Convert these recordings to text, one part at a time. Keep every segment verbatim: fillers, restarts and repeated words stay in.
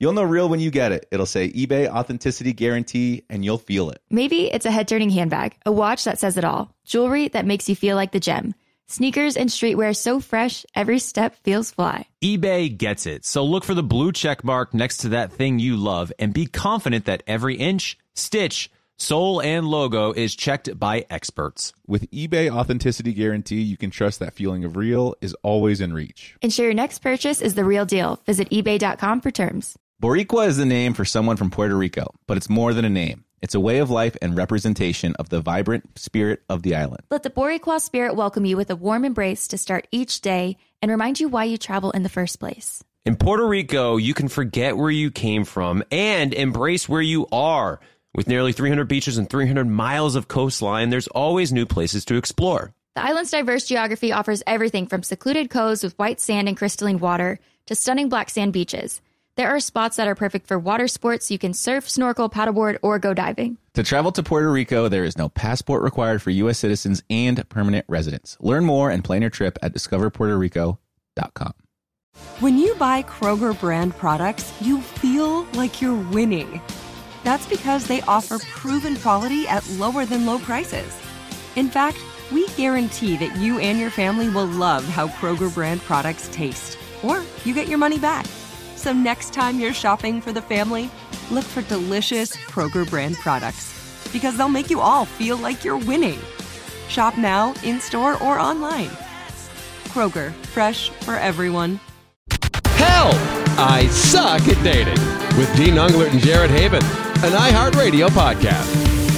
You'll know real when you get it. It'll say eBay Authenticity Guarantee, and you'll feel it. Maybe it's a head-turning handbag, a watch that says it all, jewelry that makes you feel like the gem, sneakers and streetwear so fresh, every step feels fly. eBay gets it. So look for the blue check mark next to that thing you love and be confident that every inch, stitch, sole, and logo is checked by experts. With eBay Authenticity Guarantee, you can trust that feeling of real is always in reach. Ensure your next purchase is the real deal. Visit ebay dot com for terms. Boricua is the name for someone from Puerto Rico, but it's more than a name. It's a way of life and representation of the vibrant spirit of the island. Let the Boricua spirit welcome you with a warm embrace to start each day and remind you why you travel in the first place. In Puerto Rico, you can forget where you came from and embrace where you are. With nearly three hundred beaches and three hundred miles of coastline, there's always new places to explore. The island's diverse geography offers everything from secluded coves with white sand and crystalline water to stunning black sand beaches. There are spots that are perfect for water sports. You can surf, snorkel, paddleboard, or go diving. To travel to Puerto Rico, there is no passport required for U S citizens and permanent residents. Learn more and plan your trip at discover puerto rico dot com. When you buy Kroger brand products, you feel like you're winning. That's because they offer proven quality at lower than low prices. In fact, we guarantee that you and your family will love how Kroger brand products taste, or you get your money back. So next time you're shopping for the family, look for delicious Kroger brand products, because they'll make you all feel like you're winning. Shop now, in-store, or online. Kroger, fresh for everyone. Help! I Suck at Dating with Dean Unglert and Jared Haben, an iHeartRadio podcast.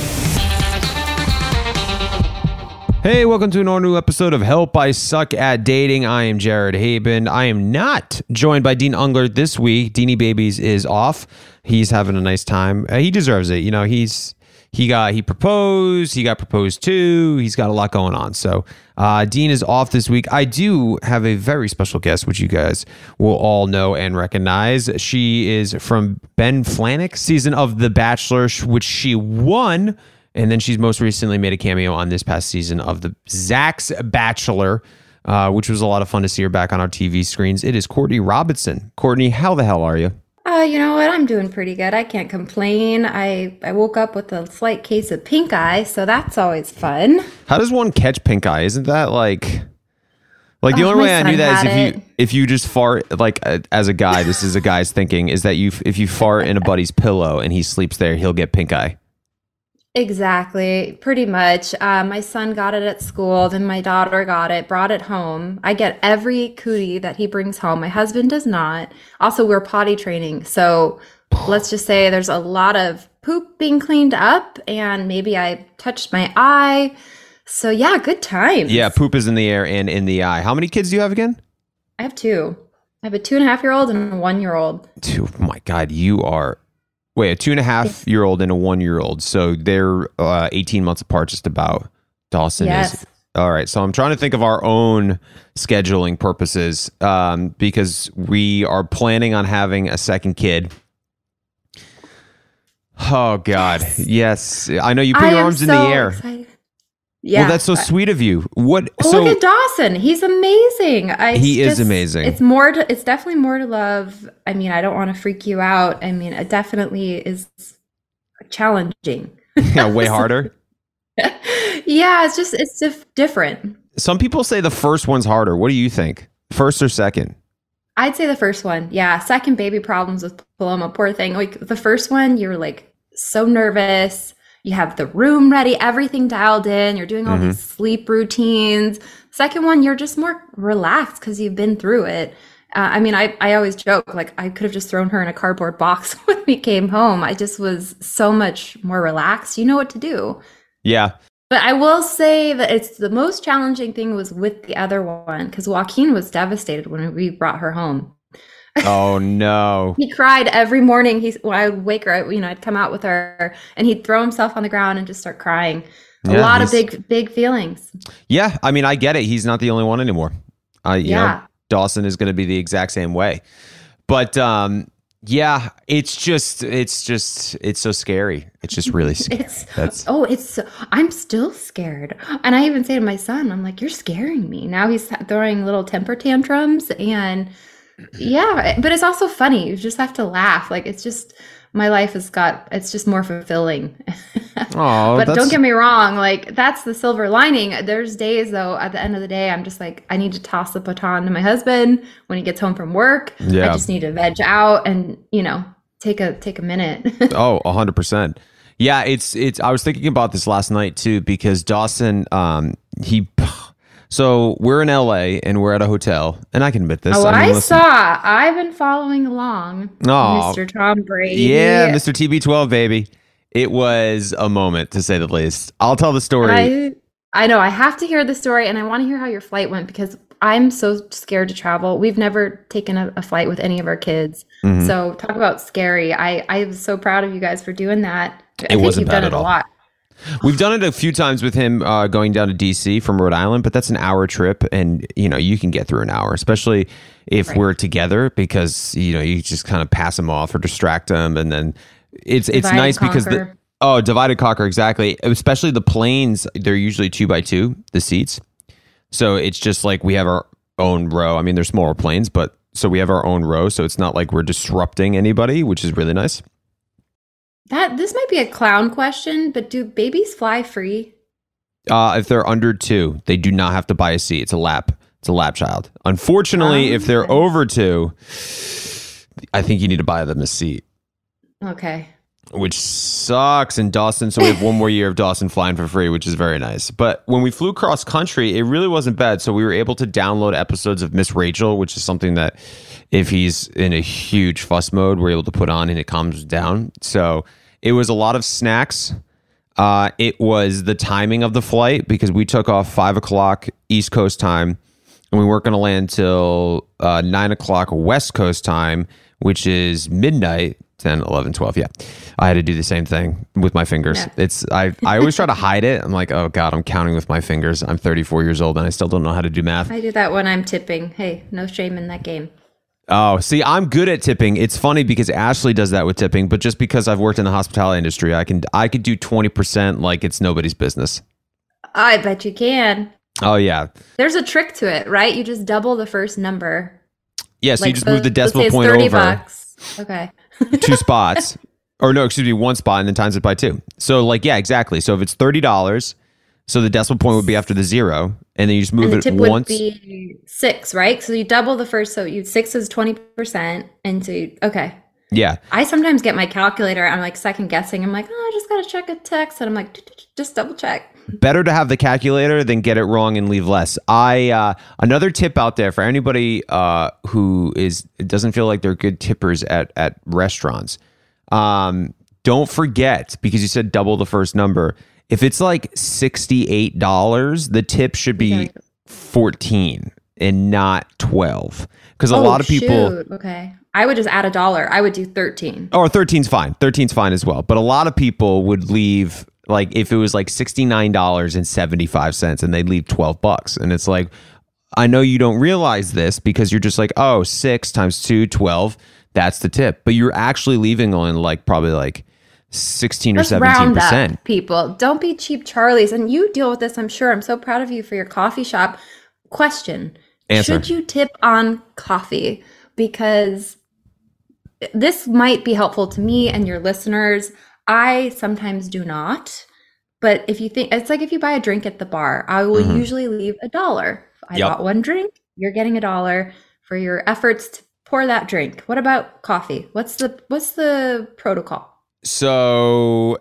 Hey, welcome to an all new episode of Help I Suck at Dating. I am Jared Haben. I am not joined by Dean Unglert this week. Deanie Babies is off. He's having a nice time. Uh, he deserves it. You know, he's he got he proposed. He got proposed to. He's got a lot going on. So uh, Dean is off this week. I do have a very special guest, which you guys will all know and recognize. She is from Ben Flajnik's season of The Bachelor, which she won. And then she's most recently made a cameo on this past season of the Zach's Bachelor, uh, which was a lot of fun to see her back on our T V screens. It is Courtney Robinson. Courtney, how the hell are you? Uh, you know what? I'm doing pretty good. I can't complain. I, I woke up with a slight case of pink eye, so that's always fun. How does one catch pink eye? Isn't that like... Like the Oh, only my way I son knew that is had if it. you if you just fart, like uh, as a guy, this is a guy's thinking, is that you if you fart in a buddy's pillow and he sleeps there, he'll get pink eye. Exactly, pretty much. Uh, my son got it at school, then my daughter got it, brought it home. I get every cootie that he brings home. My husband does not. Also, we're potty training, so let's just say there's a lot of poop being cleaned up, and maybe I touched my eye. So yeah, good times. Yeah, poop is in the air and in the eye. How many kids do you have again? I have two. I have a two and a half year old and a one year old. Two. Oh my God, you are... Wait, a two and a half year old and a one year old. So they're uh, eighteen months apart, just about. Dawson Yes. is. All right. So I'm trying to think of our own scheduling purposes um, because we are planning on having a second kid. Oh, God. Yes. I know you put I your am arms in so the air. excited. Yeah. Well, that's so sweet of you. What? Oh, so look at Dawson. He's amazing. I He is just- amazing. It's more to, it's definitely more to love. I mean, I don't want to freak you out. I mean, it definitely is challenging. yeah, way harder. Yeah, it's just it's dif- different. Some people say the first one's harder. What do you think? First or second? I'd say the first one. Yeah, second baby problems with Paloma, poor thing. Like the first one, you're like so nervous. You have the room ready, everything dialed in. You're doing all Mhm. these sleep routines. Second one, you're just more relaxed because you've been through it. Uh, I mean, I, I always joke, like, I could have just thrown her in a cardboard box when we came home. I just was so much more relaxed. You know what to do. Yeah. But I will say that it's the most challenging thing was with the other one because Joaquin was devastated when we brought her home. Oh, no. He cried every morning. He's when I would wake her, you know, I'd come out with her and he'd throw himself on the ground and just start crying. A Yeah, lot of he's- big, big feelings. Yeah. I mean, I get it. He's not the only one anymore. Uh, you Yeah. know, Dawson is going to be the exact same way. But um, yeah, it's just, it's just, it's so scary. It's just really scary. It's That's oh, it's I'm still scared. And I even say to my son, I'm like, you're scaring me. Now he's throwing little temper tantrums and Yeah, but it's also funny. You just have to laugh. Like it's just my life has got it's just more fulfilling. Oh, but that's... don't get me wrong, like that's the silver lining. There's days though, at the end of the day, I'm just like, I need to toss the baton to my husband when he gets home from work. Yeah. I just need to veg out and, you know, take a take a minute. Oh, a hundred percent. Yeah, it's it's I was thinking about this last night too, because Dawson, um, he so we're in L A and we're at a hotel, and I can admit this. Oh, I, mean, I listen, saw. I've been following along. Oh, Mister Tom Brady. Yeah, Mister T B twelve, baby. It was a moment, to say the least. I'll tell the story. I, I know. I have to hear the story, and I want to hear how your flight went because I'm so scared to travel. We've never taken a, a flight with any of our kids. Mm-hmm. So talk about scary. I, I was so proud of you guys for doing that. I it think wasn't you've bad done at it all. A lot. We've done it a few times with him uh, going down to D C from Rhode Island, but that's an hour trip, and you know you can get through an hour, especially if right. we're together, because you know you just kind of pass him off or distract him, and then it's divide it's nice because the oh divide and conquer, exactly. Especially the planes, they're usually two by two, the seats, so it's just like we have our own row. I mean, they're smaller planes, but so we have our own row, so it's not like we're disrupting anybody, which is really nice. That this might be a clown question, but do babies fly free? Uh, if they're under two, they do not have to buy a seat. It's a lap. It's a lap child. Unfortunately, um, if they're okay. over two, I think you need to buy them a seat. Okay. Which sucks in Dawson. So we have one more year of Dawson flying for free, which is very nice. But when we flew cross country, it really wasn't bad. So we were able to download episodes of Miss Rachel, which is something that if he's in a huge fuss mode, we're able to put on and it calms down. So it was a lot of snacks. Uh, it was the timing of the flight because we took off five o'clock East Coast time and we weren't going to land till uh, nine o'clock West Coast time, which is midnight. ten, eleven, twelve. Yeah. I had to do the same thing with my fingers. Yeah. It's I, I always try to hide it. I'm like, oh God, I'm counting with my fingers. I'm thirty-four years old and I still don't know how to do math. I do that when I'm tipping. Hey, no shame in that game. Oh, see, I'm good at tipping. It's funny because Ashley does that with tipping, but just because I've worked in the hospitality industry, I can I could do twenty percent like it's nobody's business. I bet you can. Oh yeah. There's a trick to it, right? You just double the first number. Yeah, so like, you just so, move the decimal let's say it's point thirty over. Bucks. Okay. Two spots. Or no, excuse me, one spot and then times it by two. So like, yeah, exactly. So if it's thirty dollars, so the decimal point would be after the zero, and then you just move and the it tip once. Would be six, right? So you double the first, so you six is twenty percent, and so you, okay. Yeah. I sometimes get my calculator, I'm like second guessing. I'm like, oh, I just gotta check a text, and I'm like, just double check. Better to have the calculator than get it wrong and leave less. I uh, another tip out there for anybody uh, who is doesn't feel like they're good tippers at at restaurants. Um, don't forget, because you said double the first number. If it's like sixty-eight dollars, the tip should be fourteen and not twelve. Because a oh, lot of people. Shoot. Okay. I would just add a dollar. I would do thirteen. Oh, thirteen's fine. thirteen's fine as well. But a lot of people would leave, like, if it was like sixty-nine dollars and seventy-five cents and they'd leave twelve bucks. And it's like, I know you don't realize this because you're just like, oh, six times two, twelve. That's the tip. But you're actually leaving on like probably like sixteen Let's or seventeen percent. Round up, people. Don't be cheap Charlies. And you deal with this, I'm sure. I'm so proud of you for your coffee shop. Question. Answer. Should you tip on coffee? Because this might be helpful to me and your listeners. I sometimes do not. But if you think, it's like if you buy a drink at the bar, I will mm-hmm. usually leave a dollar. I yep. bought one drink, you're getting a dollar for your efforts to pour that drink. What about coffee? What's the what's the protocol? So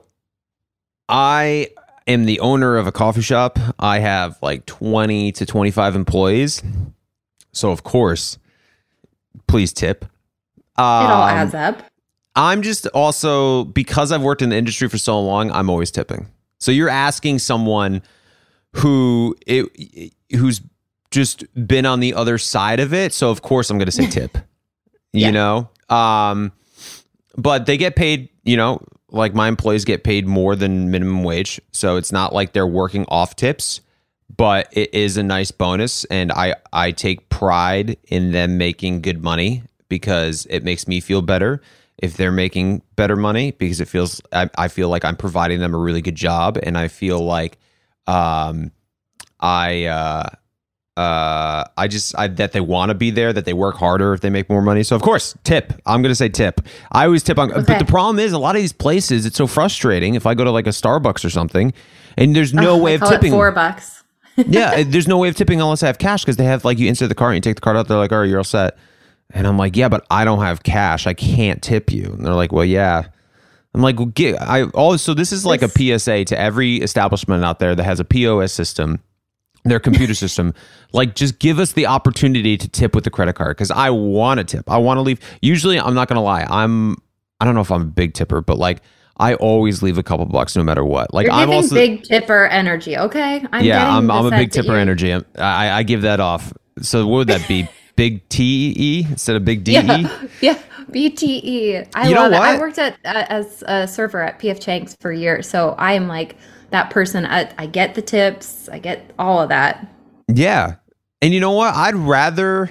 I am the owner of a coffee shop. I have like twenty to twenty-five employees. So of course, please tip. Um, it all adds up. I'm just also, because I've worked in the industry for so long, I'm always tipping. So you're asking someone who it, who's just been on the other side of it. So of course I'm going to say tip, you yeah. know, um, but they get paid, you know, like my employees get paid more than minimum wage. So it's not like they're working off tips, but it is a nice bonus. And I, I take pride in them making good money because it makes me feel better if they're making better money, because it feels, I, I feel like I'm providing them a really good job. And I feel like, um, I, uh, uh, I just I, that they want to be there, that they work harder if they make more money. So of course, tip. I'm gonna say tip. I always tip on, Okay. but the problem is a lot of these places. It's so frustrating. If I go to like a Starbucks or something, and there's no Ugh, way I of call tipping. it four bucks. Yeah, there's no way of tipping unless I have cash because they have like you insert the card and you take the card out. They're like, all right, you're all set. And I'm like, yeah, but I don't have cash. I can't tip you. And they're like, well, yeah. I'm like, well, get, I also, so this is like a P S A to every establishment out there that has a P O S system, their computer system. Like, just give us the opportunity to tip with the credit card because I want to tip. I want to leave. Usually, I'm not going to lie. I'm, I don't know if I'm a big tipper, but like, I always leave a couple bucks no matter what. Like, You're I'm giving also big tipper energy, okay? I'm yeah, getting I'm, the I'm a sense big that tipper you're- energy. I'm- I, I give that off. So what would that be? Big T E instead of big D E? Yeah, yeah, B T E. I You know love it. I what? worked at uh, as a server at P F Chang's for years, so I am like that person. I, I get the tips. I get all of that. Yeah. And you know what? I'd rather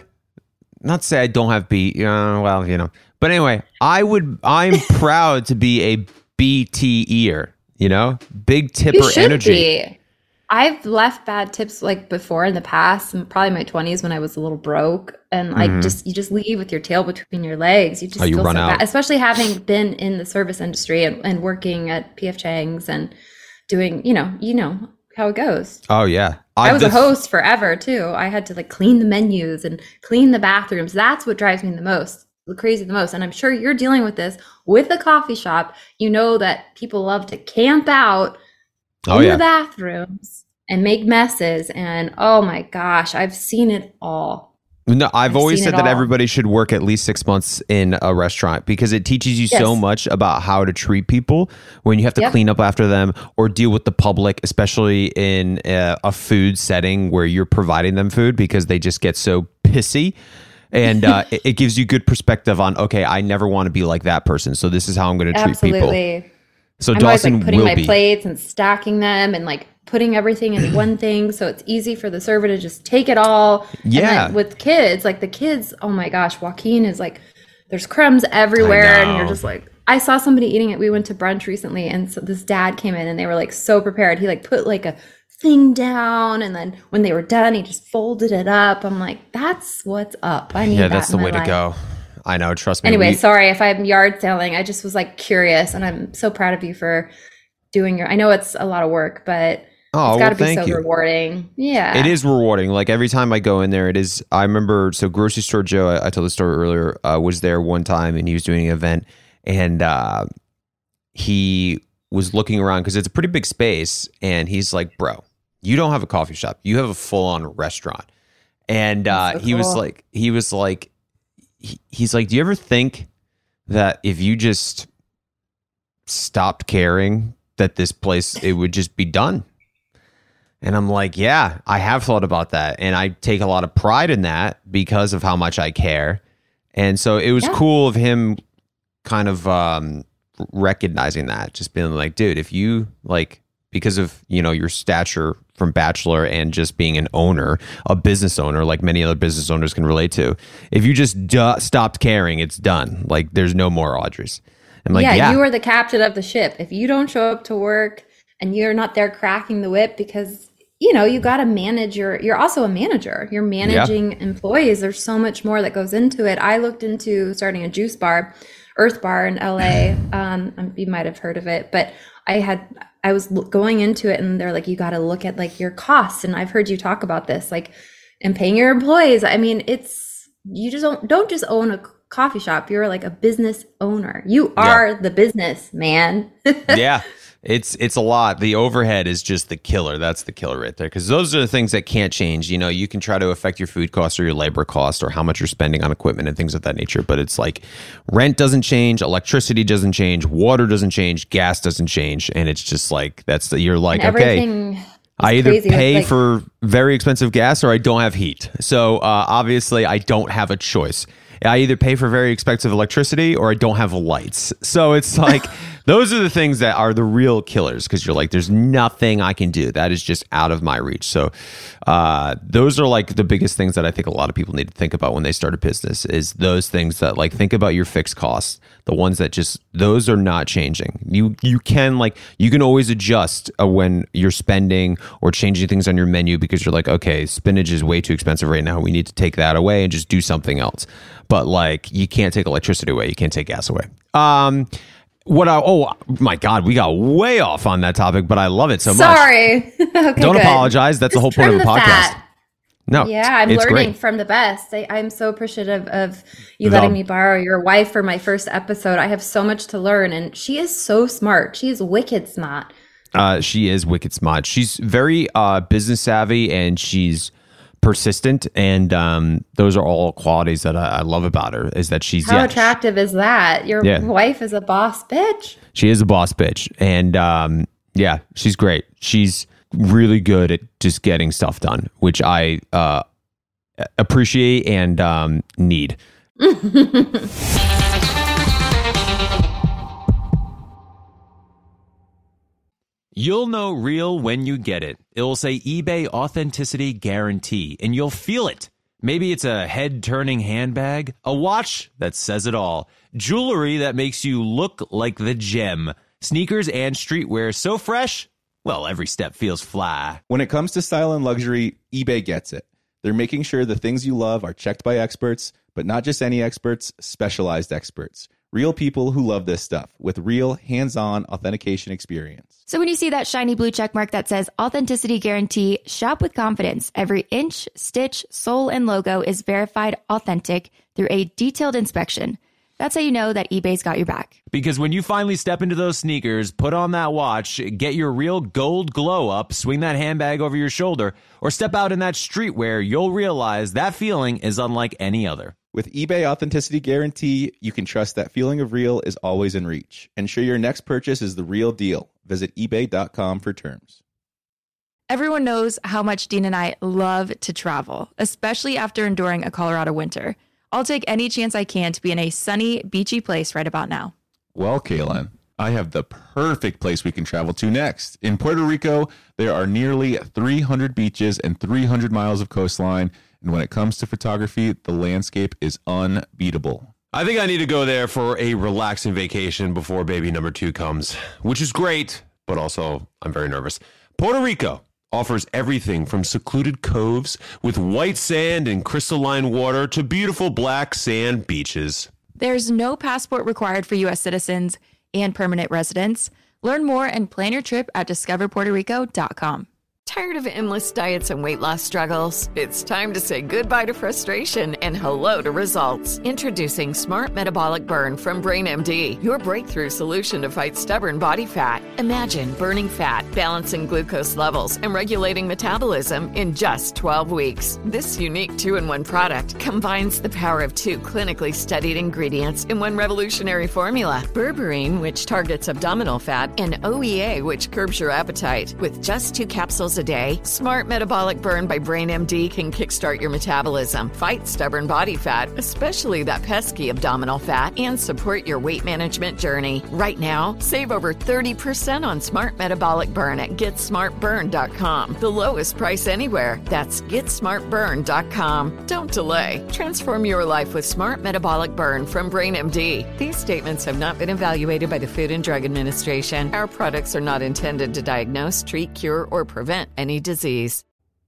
not say I don't have B. Uh, well, you know. But anyway, I would. I'm proud to be a B T E-er. You know, big tipper You should energy. be. I've left bad tips like before in the past, and probably my twenties when I was a little broke, and like just you just leave with your tail between your legs. You just Mm-hmm. Oh, you feel run so out. bad, especially having been in the service industry and, and working at P F Chang's and doing, you know, you know how it goes. Oh yeah, I was the- a host forever too. I had to like clean the menus and clean the bathrooms. That's what drives me the most, the crazy the most. And I'm sure you're dealing with this with the coffee shop. You know that people love to camp out Oh in yeah. the bathrooms and make messes. And oh my gosh, I've seen it all. No, I've, I've always seen said it that all. everybody should work at least six months in a restaurant because it teaches you so Yes. much about how to treat people when you have to Yep. clean up after them or deal with the public, especially in a, a food setting where you're providing them food because they just get so pissy. And uh, it, it gives you good perspective on, okay, I never want to be like that person. So this is how I'm going to treat people. Absolutely. So I'm Dawson always like putting will my be. plates and stacking them and like putting everything in one thing so it's easy for the server to just take it all. And Yeah. then with kids, like the kids, oh my gosh, Joaquin is like, there's crumbs everywhere. And you're know. just like, I saw somebody eating it. We went to brunch recently and so this dad came in and they were like so prepared. He like put like a thing down and then when they were done, he just folded it up. I'm like, that's what's up. I need Yeah, that that's the in my way to life. go. I know. Trust me. Anyway, we- sorry if I'm yard selling. I just was like curious, and I'm so proud of you for doing your. I know it's a lot of work, but oh, it's got well, to be thank so you. rewarding. Yeah, It is rewarding. Like every time I go in there, it is. I remember, so Grocery Store Joe, I, I told the story earlier, uh, was there one time and he was doing an event and uh, he was looking around because it's a pretty big space. And he's like, bro, you don't have a coffee shop. You have a full on restaurant. And uh, That's so he was cool. like, he was like, he, he's like, do you ever think that if you just stopped caring that this place, it would just be done? And I'm like, yeah, I have thought about that. And I take a lot of pride in that because of how much I care. And so it was Yeah. cool of him kind of um, recognizing that, just being like, dude, if you like, because of, you know, your stature from Bachelor and just being an owner, a business owner, like many other business owners can relate to, if you just du- stopped caring, it's done. Like there's no more Audreys. I'm like, yeah, yeah, you are the captain of the ship. If you don't show up to work and you're not there cracking the whip because you know you got to manage your. You're also a manager. You're managing employees. There's so much more that goes into it. I looked into starting a juice bar, Earth Bar in L A. Um, you might have heard of it, but I had. I was l- going into it and they're like, you got to look at like your costs. And I've heard you talk about this, like, and paying your employees. I mean, it's, you just don't, don't just own a c- coffee shop. You're like a business owner. You are the business, man. yeah, it's it's a lot. The overhead is just the killer. That's the killer right there. Because those are the things that can't change. You know, you can try to affect your food costs or your labor costs or how much you're spending on equipment and things of that nature. But it's like rent doesn't change, electricity doesn't change, water doesn't change, gas doesn't change, and it's just like that's the you're like And okay. everything is I either crazy with, pay like- for very expensive gas or I don't have heat. So uh, obviously I don't have a choice. I either pay for very expensive electricity or I don't have lights. So it's like, those are the things that are the real killers, because you're like, there's nothing I can do. That is just out of my reach. So uh, those are like the biggest things that I think a lot of people need to think about when they start a business, is those things that, like, think about your fixed costs, the ones that just, those are not changing. You you can like, you can always adjust uh, when you're spending or changing things on your menu, because you're like, okay, spinach is way too expensive right now. We need to take that away and just do something else. But like, you can't take electricity away. You can't take gas away. Um, What I oh my God, we got way off on that topic, but I love it so much. Sorry. Okay, Don't good. apologize. That's Just the whole point of the, trim podcast. fat. No, Yeah, I'm it's learning great. from the best. I, I'm so appreciative of you The- letting me borrow your wife for my first episode. I have so much to learn, and she is so smart. She is wicked smart. Uh, she is wicked smart. She's very uh, business savvy, and she's persistent, and um, those are all qualities that I, I love about her. Is that she's How yeah, attractive is that? Your Yeah. wife is a boss bitch. She is a boss bitch, and um, yeah, she's great. She's really good at just getting stuff done, which I uh, appreciate and um, need. You'll know real when you get it. It'll say eBay Authenticity Guarantee, and you'll feel it. Maybe it's a head-turning handbag, a watch that says it all, jewelry that makes you look like the gem, sneakers and streetwear so fresh, well, every step feels fly. When it comes to style and luxury, eBay gets it. They're making sure the things you love are checked by experts, but not just any experts, specialized experts. Real people who love this stuff with real hands-on authentication experience. So when you see that shiny blue check mark that says Authenticity Guarantee, shop with confidence. Every inch, stitch, sole, and logo is verified authentic through a detailed inspection. That's how you know that eBay's got your back. Because when you finally step into those sneakers, put on that watch, get your real gold glow up, swing that handbag over your shoulder, or step out in that streetwear, you'll realize that feeling is unlike any other. With eBay Authenticity Guarantee, you can trust that feeling of real is always in reach. Ensure your next purchase is the real deal. Visit ebay dot com for terms. Everyone knows how much Dean and I love to travel, especially after enduring a Colorado winter. I'll take any chance I can to be in a sunny, beachy place right about now. Well, Kaylin, I have the perfect place we can travel to next. In Puerto Rico, there are nearly three hundred beaches and three hundred miles of coastline. And when it comes to photography, the landscape is unbeatable. I think I need to go there for a relaxing vacation before baby number two comes, which is great, but also I'm very nervous. Puerto Rico offers everything from secluded coves with white sand and crystalline water to beautiful black sand beaches. There's no passport required for U S citizens and permanent residents. Learn more and plan your trip at discover puerto rico dot com. Tired of endless diets and weight loss struggles? It's time to say goodbye to frustration and hello to results. Introducing Smart Metabolic Burn from BrainMD, your breakthrough solution to fight stubborn body fat. Imagine burning fat, balancing glucose levels, and regulating metabolism in just twelve weeks. This unique two-in-one product combines the power of two clinically studied ingredients in one revolutionary formula. Berberine, which targets abdominal fat, and O E A, which curbs your appetite. With just two capsules a day, Smart Metabolic Burn by BrainMD can kickstart your metabolism, fight stubborn body fat, especially that pesky abdominal fat, and support your weight management journey. Right now, save over thirty percent on Smart Metabolic Burn at get smart burn dot com. The lowest price anywhere. That's get smart burn dot com. Don't delay. Transform your life with Smart Metabolic Burn from BrainMD. These statements have not been evaluated by the Food and Drug Administration. Our products are not intended to diagnose, treat, cure, or prevent any disease.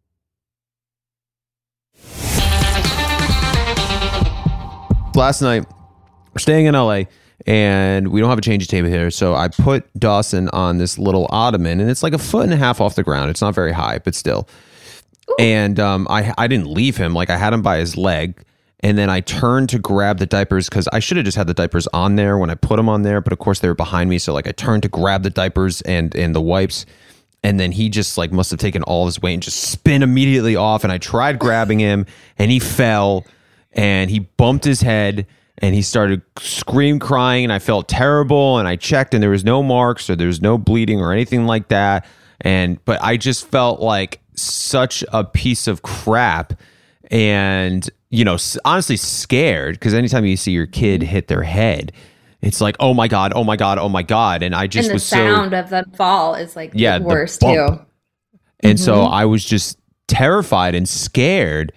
Last night, we're staying in L A, and we don't have a changing table here, so I put Dawson on this little ottoman, and it's like a foot and a half off the ground. It's not very high, but still. Ooh. And um, I I didn't leave him. Like, I had him by his leg, and then I turned to grab the diapers, because I should have just had the diapers on there when I put them on there, but of course they were behind me, so like I turned to grab the diapers and and the wipes. And then he just like must have taken all his weight and just spin immediately off. And I tried grabbing him, and he fell, and he bumped his head, and he started scream crying, and I felt terrible. And I checked, and there was no marks, or there was no bleeding or anything like that. And but I just felt like such a piece of crap. and you know, s- honestly scared because anytime you see your kid hit their head, it's like, oh my god, oh my god, oh my god, and I just and the was sound so of the fall is like yeah, the the worst bump. too. And so I was just terrified and scared.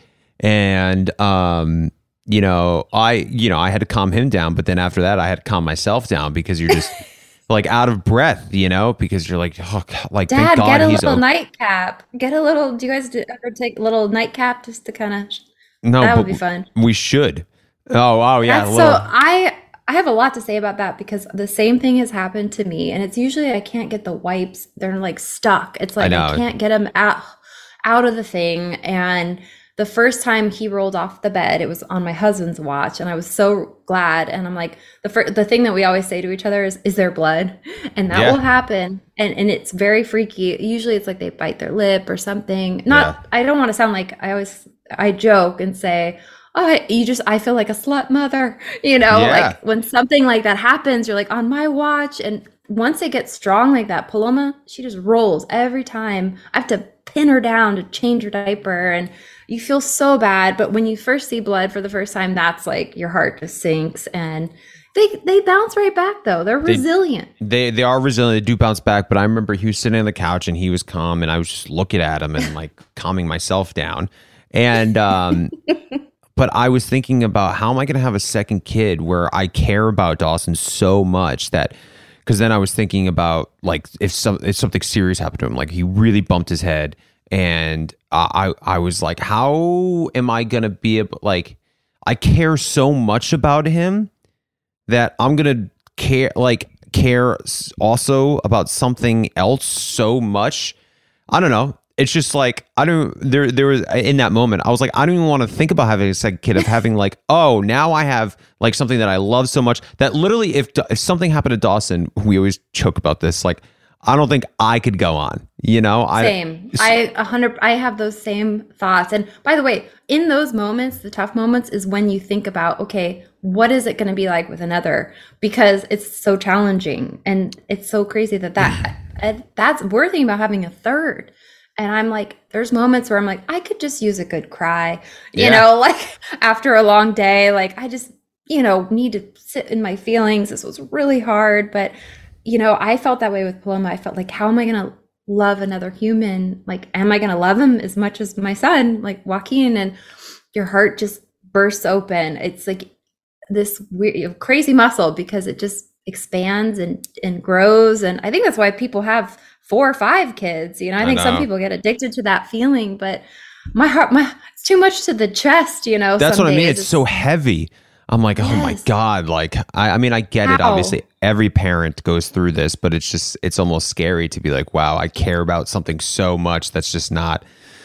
And, um, you know, I, you know, I had to calm him down. But then after that, I had to calm myself down because you're just like out of breath, you know, because you're like, oh, God, like, Dad, thank God get a he's little o- nightcap. Get a little. Do you guys do, ever take a little nightcap just to kind of? No, that but would be fun. We should. Oh, oh yeah. That's a little, so I I have a lot to say about that because the same thing has happened to me, and it's usually I can't get the wipes. They're like stuck. It's like I, know. can't get them out out of the thing. And the first time he rolled off the bed, it was on my husband's watch, and I was so glad. And I'm like, the fir- the thing that we always say to each other is, "Is there blood?" And that Yeah. will happen, and and it's very freaky. Usually, it's like they bite their lip or something. Not. I don't want to sound like I always I joke and say, oh, you just, I feel like a slut mother, you know, Yeah. like when something like that happens, you're like on my watch. And once it gets strong like that, Paloma, she just rolls every time. I have to pin her down to change her diaper and you feel so bad. But when you first see blood for the first time, that's like your heart just sinks and they, they bounce right back though. They're resilient. They they are resilient. They do bounce back. But I remember he was sitting on the couch and he was calm, and I was just looking at him and like calming myself down. And um, but I was thinking about how am I going to have a second kid where I care about Dawson so much that because then I was thinking about like if some if something serious happened to him, like he really bumped his head, and I I, I was like, how am I going to be able like I care so much about him that I'm gonna care like care also about something else so much. I don't know. It's just like I don't there there was in that moment I was like I don't even want to think about having a second kid of having like oh now I have like something that I love so much that literally if if something happened to Dawson, we always joke about this, like I don't think I could go on, you know. Same. I a hundred. I have those same thoughts. And by the way, in those moments, the tough moments is when you think about, okay, what is it going to be like with another? Because it's so challenging, and it's so crazy that that and that's we're thinking about having a third. And I'm like, there's moments where I'm like, I could just use a good cry, you Yeah. know, like after a long day, like I just, you know, need to sit in my feelings. This was really hard, but you know, I felt that way with Paloma. I felt like, how am I going to love another human? Like, am I going to love him as much as my son, like Joaquin? And your heart just bursts open. It's like this weird, crazy muscle because it just expands and, and grows. And I think that's why people have four or five kids. You know, I, I think some know. people get addicted to that feeling, but my heart, my, it's too much to the chest, you know. That's some what I mean. days. It's so heavy. I'm like, oh my Yes. God. Like, I, I mean, I get it. How? Obviously, every parent goes through this, but it's just, it's almost scary to be like, wow, I care about something so much that's just not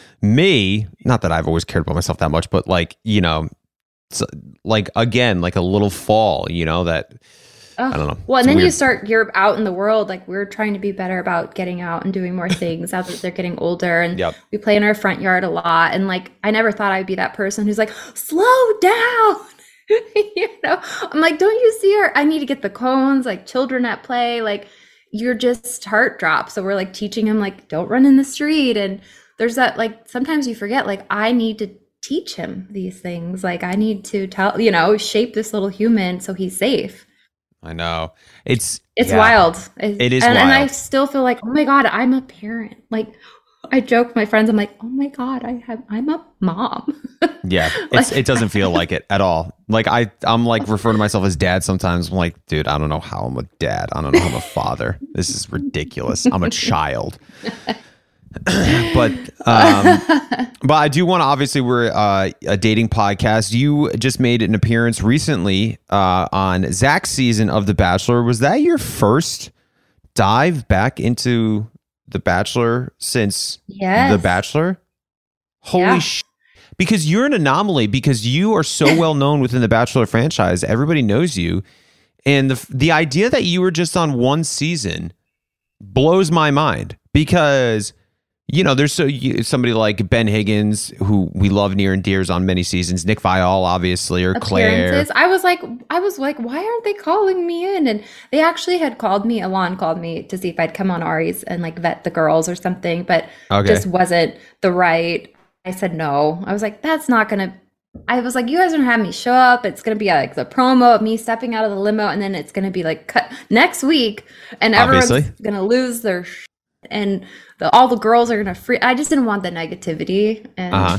me. Not that I've always cared about myself that much, but like, you know, it's like, again, like a little fall, you know, that, I don't know. Well, It's and then you weird. start, you're out in the world. Like we're trying to be better about getting out and doing more things now that they're getting older. And Yep. we play in our front yard a lot. And like, I never thought I'd be that person who's like, slow down. You know, I'm like, don't you see her? I need to get the cones, like children at play. Like you're just heart drops. So we're like teaching him, like, don't run in the street. And there's that, like, sometimes you forget, like, I need to teach him these things. Like I need to tell, you know, shape this little human so he's safe. I know. It's, It's yeah. wild. It's- It is and, and I wild. still feel like, oh my God, I'm a parent. Like I joke with my friends, I'm like, oh my God, I have, I'm a mom. Yeah, it's, it doesn't feel like it at all. Like I, I'm like referring to myself as dad sometimes. I'm like, dude, I don't know how I'm a dad. I don't know how I'm a father. This is ridiculous. I'm a child. but, um, but I do want to. Obviously, we're uh, a dating podcast. You just made an appearance recently uh, on Zach's season of The Bachelor. Was that your first dive back into The Bachelor since Yes. The Bachelor? Holy Yeah. shit. Because you're an anomaly because you are so well known within the Bachelor franchise. Everybody knows you. And the the idea that you were just on one season blows my mind because, you know, there's so you, somebody like Ben Higgins, who we love near and dear, is on many seasons. Nick Viall, obviously, or Claire. Appearances. I was like, I was like, why aren't they calling me in? And they actually had called me, Alon called me to see if I'd come on Ari's and like vet the girls or something, but Okay. just wasn't the right I said no. I was like, that's not gonna. I was like, you guys are gonna have me show up. It's gonna be like the promo of me stepping out of the limo, and then it's gonna be like cut next week, and everyone's Obviously. gonna lose their sh- and the, all the girls are gonna free. I just didn't want the negativity. And Uh-huh.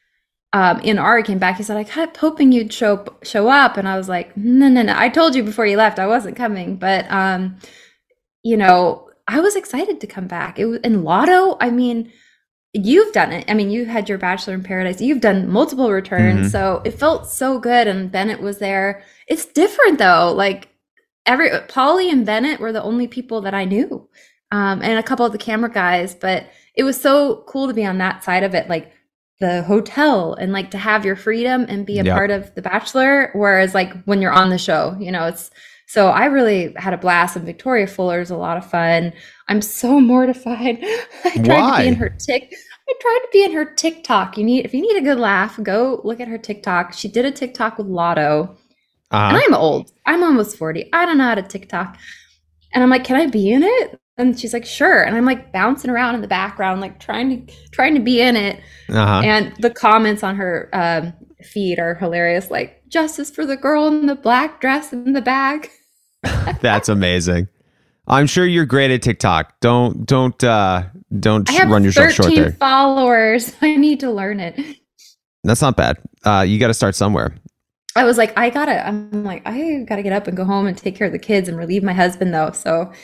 um, and Ari came back. He said, I kept hoping you'd show show up, and I was like, no, no, no. I told you before you left I wasn't coming, but um, you know, I was excited to come back. It was in Lotto. I mean. You've done it. I mean, you had your Bachelor in Paradise. You've done multiple returns. Mm-hmm. So it felt so good. And Bennett was there. It's different though. Like every Pauly and Bennett were the only people that I knew. Um, and a couple of the camera guys, but it was so cool to be on that side of it. Like the hotel and like to have your freedom and be a Yep. part of The Bachelor. Whereas like when you're on the show, you know, it's, so I really had a blast, and Victoria Fuller is a lot of fun. I'm so mortified. I tried Why? to be in her tick. I tried to be in her TikTok. You need if you need a good laugh, go look at her TikTok. She did a TikTok with Lotto, and Uh-huh. I'm old. I'm almost forty. I don't know how to TikTok, and I'm like, can I be in it? And she's like, sure. And I'm like bouncing around in the background, like trying to trying to be in it. Uh-huh. And the comments on her um, feed are hilarious, like justice for the girl in the black dress in the bag. That's amazing. I'm sure you're great at TikTok. Don't don't uh don't I have run yourself short thirteen there. followers. I need to learn it. That's not bad. Uh, you got to start somewhere. I was like, I gotta, I'm like, I gotta get up and go home and take care of the kids and relieve my husband though. So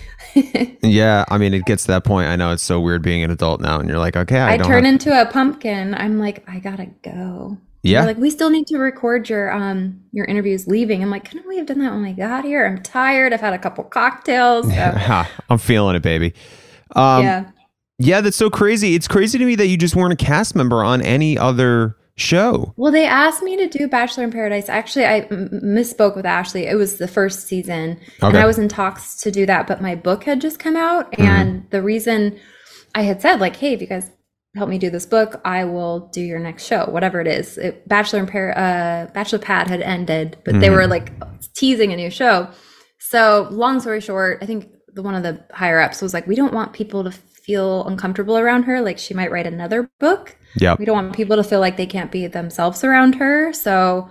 Yeah, I mean, it gets to that point. I know it's so weird being an adult now, and you're like, okay, I, I don't. turn have- into a pumpkin. I'm like, I gotta go. Yeah. They're like, we still need to record your um your interviews leaving. I'm like, couldn't we have done that when I got here? I'm tired. I've had a couple cocktails. So, Ha, I'm feeling it, baby. Um, yeah. yeah. that's so crazy. It's crazy to me that you just weren't a cast member on any other show. Well, they asked me to do Bachelor in Paradise. Actually, I m- misspoke with Ashley. It was the first season, and Okay. I was in talks to do that, but my book had just come out, and the reason I had said like, hey, if you guys help me do this book, I will do your next show, whatever it is. It, Bachelor in Par- uh, Bachelor Pad had ended, but they were like teasing a new show. So, long story short, I think the one of the higher ups was like, we don't want people to feel uncomfortable around her. Like she might write another book. Yeah. We don't want people to feel like they can't be themselves around her. So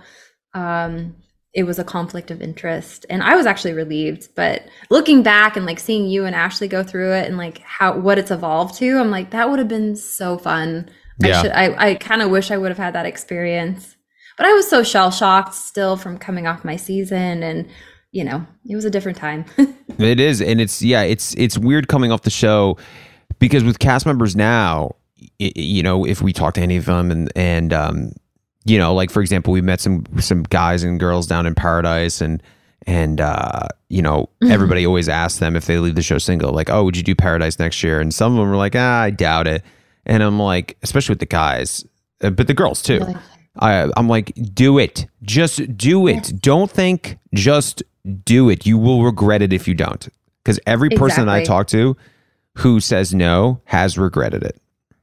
um, it was a conflict of interest. And I was actually relieved. But looking back and like seeing you and Ashley go through it and like how what it's evolved to, I'm like, that would have been so fun. Yeah. I should I, I kind of wish I would have had that experience. But I was so shell shocked still from coming off my season, and you know, it was a different time. It is, and it's yeah, it's it's weird coming off the show because with cast members now, y- you know, if we talk to any of them, and and um, you know, like for example, we met some some guys and girls down in Paradise, and and uh, you know, everybody always asks them if they leave the show single, like, oh, would you do Paradise next year? And some of them were like, ah, I doubt it. And I'm like, especially with the guys, uh, but the girls too. Really? I, I'm like, do it. Just do it. Don't think, just do it. You will regret it if you don't. Because every person that I Exactly. talk to who says no has regretted it.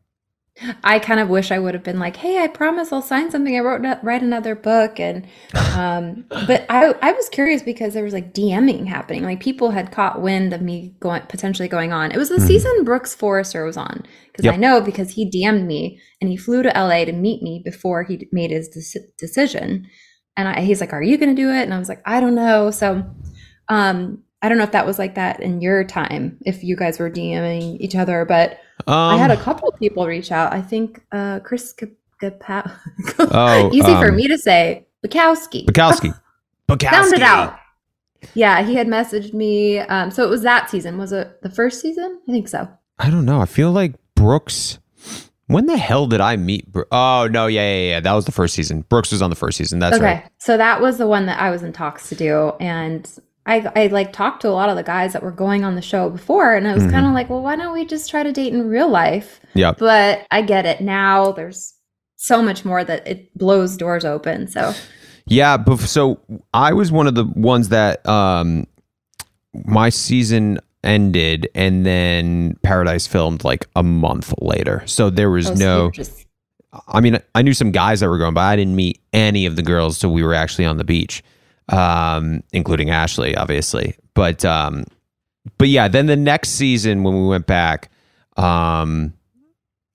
I kind of wish I would have been like, hey, I promise I'll sign something. I wrote no- write another book. And um, but I I was curious because there was like DMing happening. Like people had caught wind of me going potentially going on. It was the season Brooks Forrester was on. Because Yep. I know because he D M'd me and he flew to L A to meet me before he d- made his deci- decision. And I, he's like, are you going to do it? And I was like, I don't know. So um, I don't know if that was like that in your time, if you guys were DMing each other, but Um, I had a couple of people reach out. I think uh, Chris Kapow. Oh, Easy for um, me to say. Bukowski. Bukowski. Bukowski. Found it out. Yeah, he had messaged me. Um, so it was that season. Was it the first season? I think so. I don't know. I feel like Brooks. When the hell did I meet? Bro- oh no, yeah, yeah, yeah. That was the first season. Brooks was on the first season. That's okay, right. so that was the one that I was in talks to do, and I, I like talked to a lot of the guys that were going on the show before, and I was Mm-hmm. kind of like, well, why don't we just try to date in real life? Yeah. But I get it now. There's so much more that it blows doors open. So Yeah, but so I was one of the ones that um my season ended and then Paradise filmed like a month later. So there was oh, so you no were just I mean I knew some guys that were going, but I didn't meet any of the girls till we were actually on the beach. Um including Ashley, obviously. But um but yeah, then the next season when we went back, um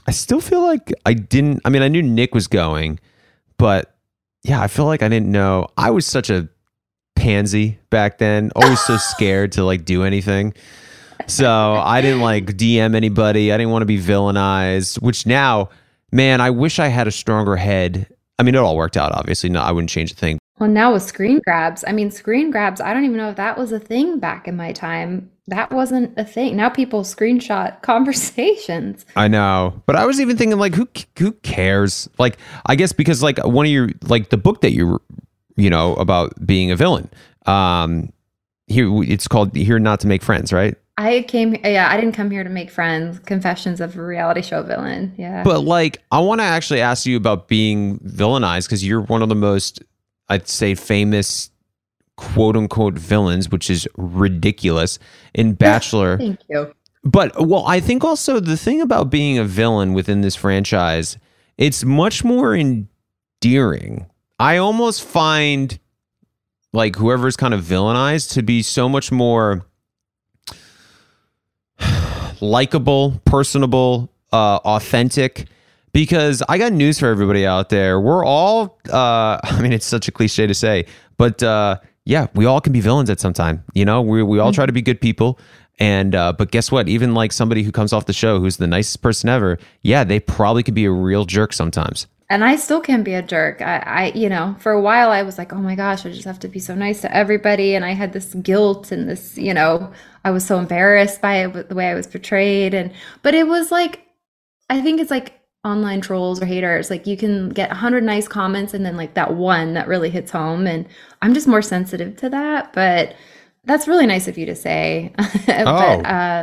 I still feel like I didn't. I mean, I knew Nick was going, but yeah, I feel like I didn't know. I was such a pansy back then, always so scared to like do anything. So I didn't like D M anybody. I didn't want to be villainized, which now, man, I wish I had a stronger head. I mean, it all worked out, obviously. No, I wouldn't change a thing. Well, now with screen grabs, I mean, screen grabs, I don't even know if that was a thing back in my time. That wasn't a thing. Now people screenshot conversations. I know. But I was even thinking, like, who who cares? Like, I guess because, like, one of your, like, the book that you, you know, about being a villain, um, here, it's called Here Not to Make Friends, right? I came, yeah, I didn't come here to make friends. Confessions of a Reality Show Villain. Yeah. But like, I want to actually ask you about being villainized because you're one of the most, I'd say, famous quote unquote villains, which is ridiculous in Bachelor. Thank you. But well, I think also the thing about being a villain within this franchise, it's much more endearing. I almost find like whoever's kind of villainized to be so much more likable, personable, uh, authentic, because I got news for everybody out there. We're all, uh, I mean, it's such a cliche to say, but uh, yeah, we all can be villains at some time. You know, we we all mm-hmm. try to be good people. And, uh, but guess what? Even like somebody who comes off the show who's the nicest person ever, yeah, they probably could be a real jerk sometimes. And I still can be a jerk. I, I, you know, for a while I was like, oh my gosh, I just have to be so nice to everybody. And I had this guilt and this, you know, I was so embarrassed by it, the way I was portrayed. And, but it was like, I think it's like online trolls or haters. Like you can get a hundred nice comments and then like that one that really hits home. And I'm just more sensitive to that. But that's really nice of you to say. but, oh. uh,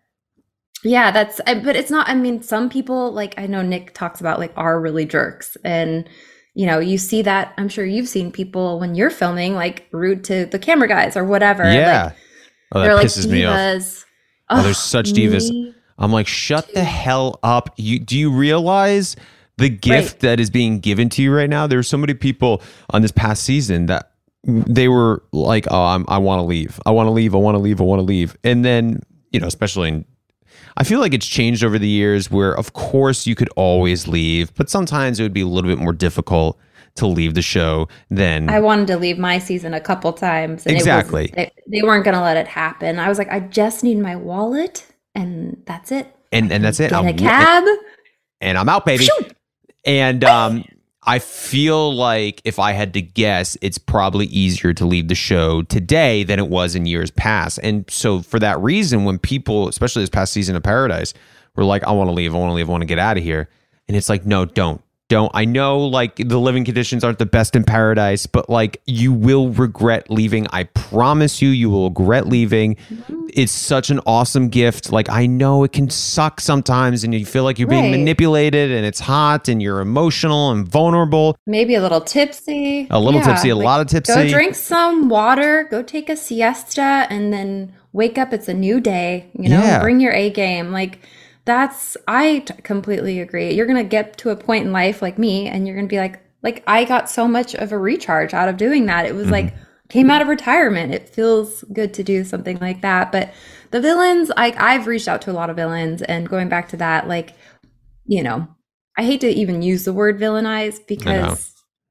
Yeah, that's, but it's not, I mean, some people, like, I know Nick talks about, like, are really jerks. And, you know, you see that, I'm sure you've seen people when you're filming, like, rude to the camera guys or whatever. Yeah. Like, oh, that they're pisses like me off. divas. Oh, there's such divas. Me I'm like, shut too. the hell up. You Do you realize the gift Right. that is being given to you right now? There's so many people on this past season that they were like, oh, I'm, I want to leave. I want to leave. I want to leave. I want to leave. And then, you know, especially in, I feel like it's changed over the years where, of course, you could always leave, but sometimes it would be a little bit more difficult to leave the show than... I wanted to leave my season a couple times. And Exactly. It was, they, they weren't going to let it happen. I was like, I just need my wallet, and that's it. And and that's it. Get I'm, a cab. And I'm out, baby. Phew! And um, I feel like if I had to guess, it's probably easier to leave the show today than it was in years past. And so for that reason, when people, especially this past season of Paradise, were like, I want to leave, I want to leave, I want to get out of here. And it's like, no, don't. Don't. I know like the living conditions aren't the best in Paradise, but like you will regret leaving. I promise you, you will regret leaving. Mm-hmm. It's such an awesome gift. Like I know it can suck sometimes and you feel like you're being Right. manipulated and it's hot and you're emotional and vulnerable. Maybe a little tipsy. A little Yeah, tipsy, a like, lot of tipsy. Go drink some water, go take a siesta, and then wake up. It's a new day, you know, Yeah. bring your A game. Like that's, I t- completely agree. You're going to get to a point in life like me, and you're going to be like, like I got so much of a recharge out of doing that. It was Mm-hmm. like, came out of retirement. It feels good to do something like that. But the villains, I, I've reached out to a lot of villains, and going back to that, like, you know, I hate to even use the word villainize because,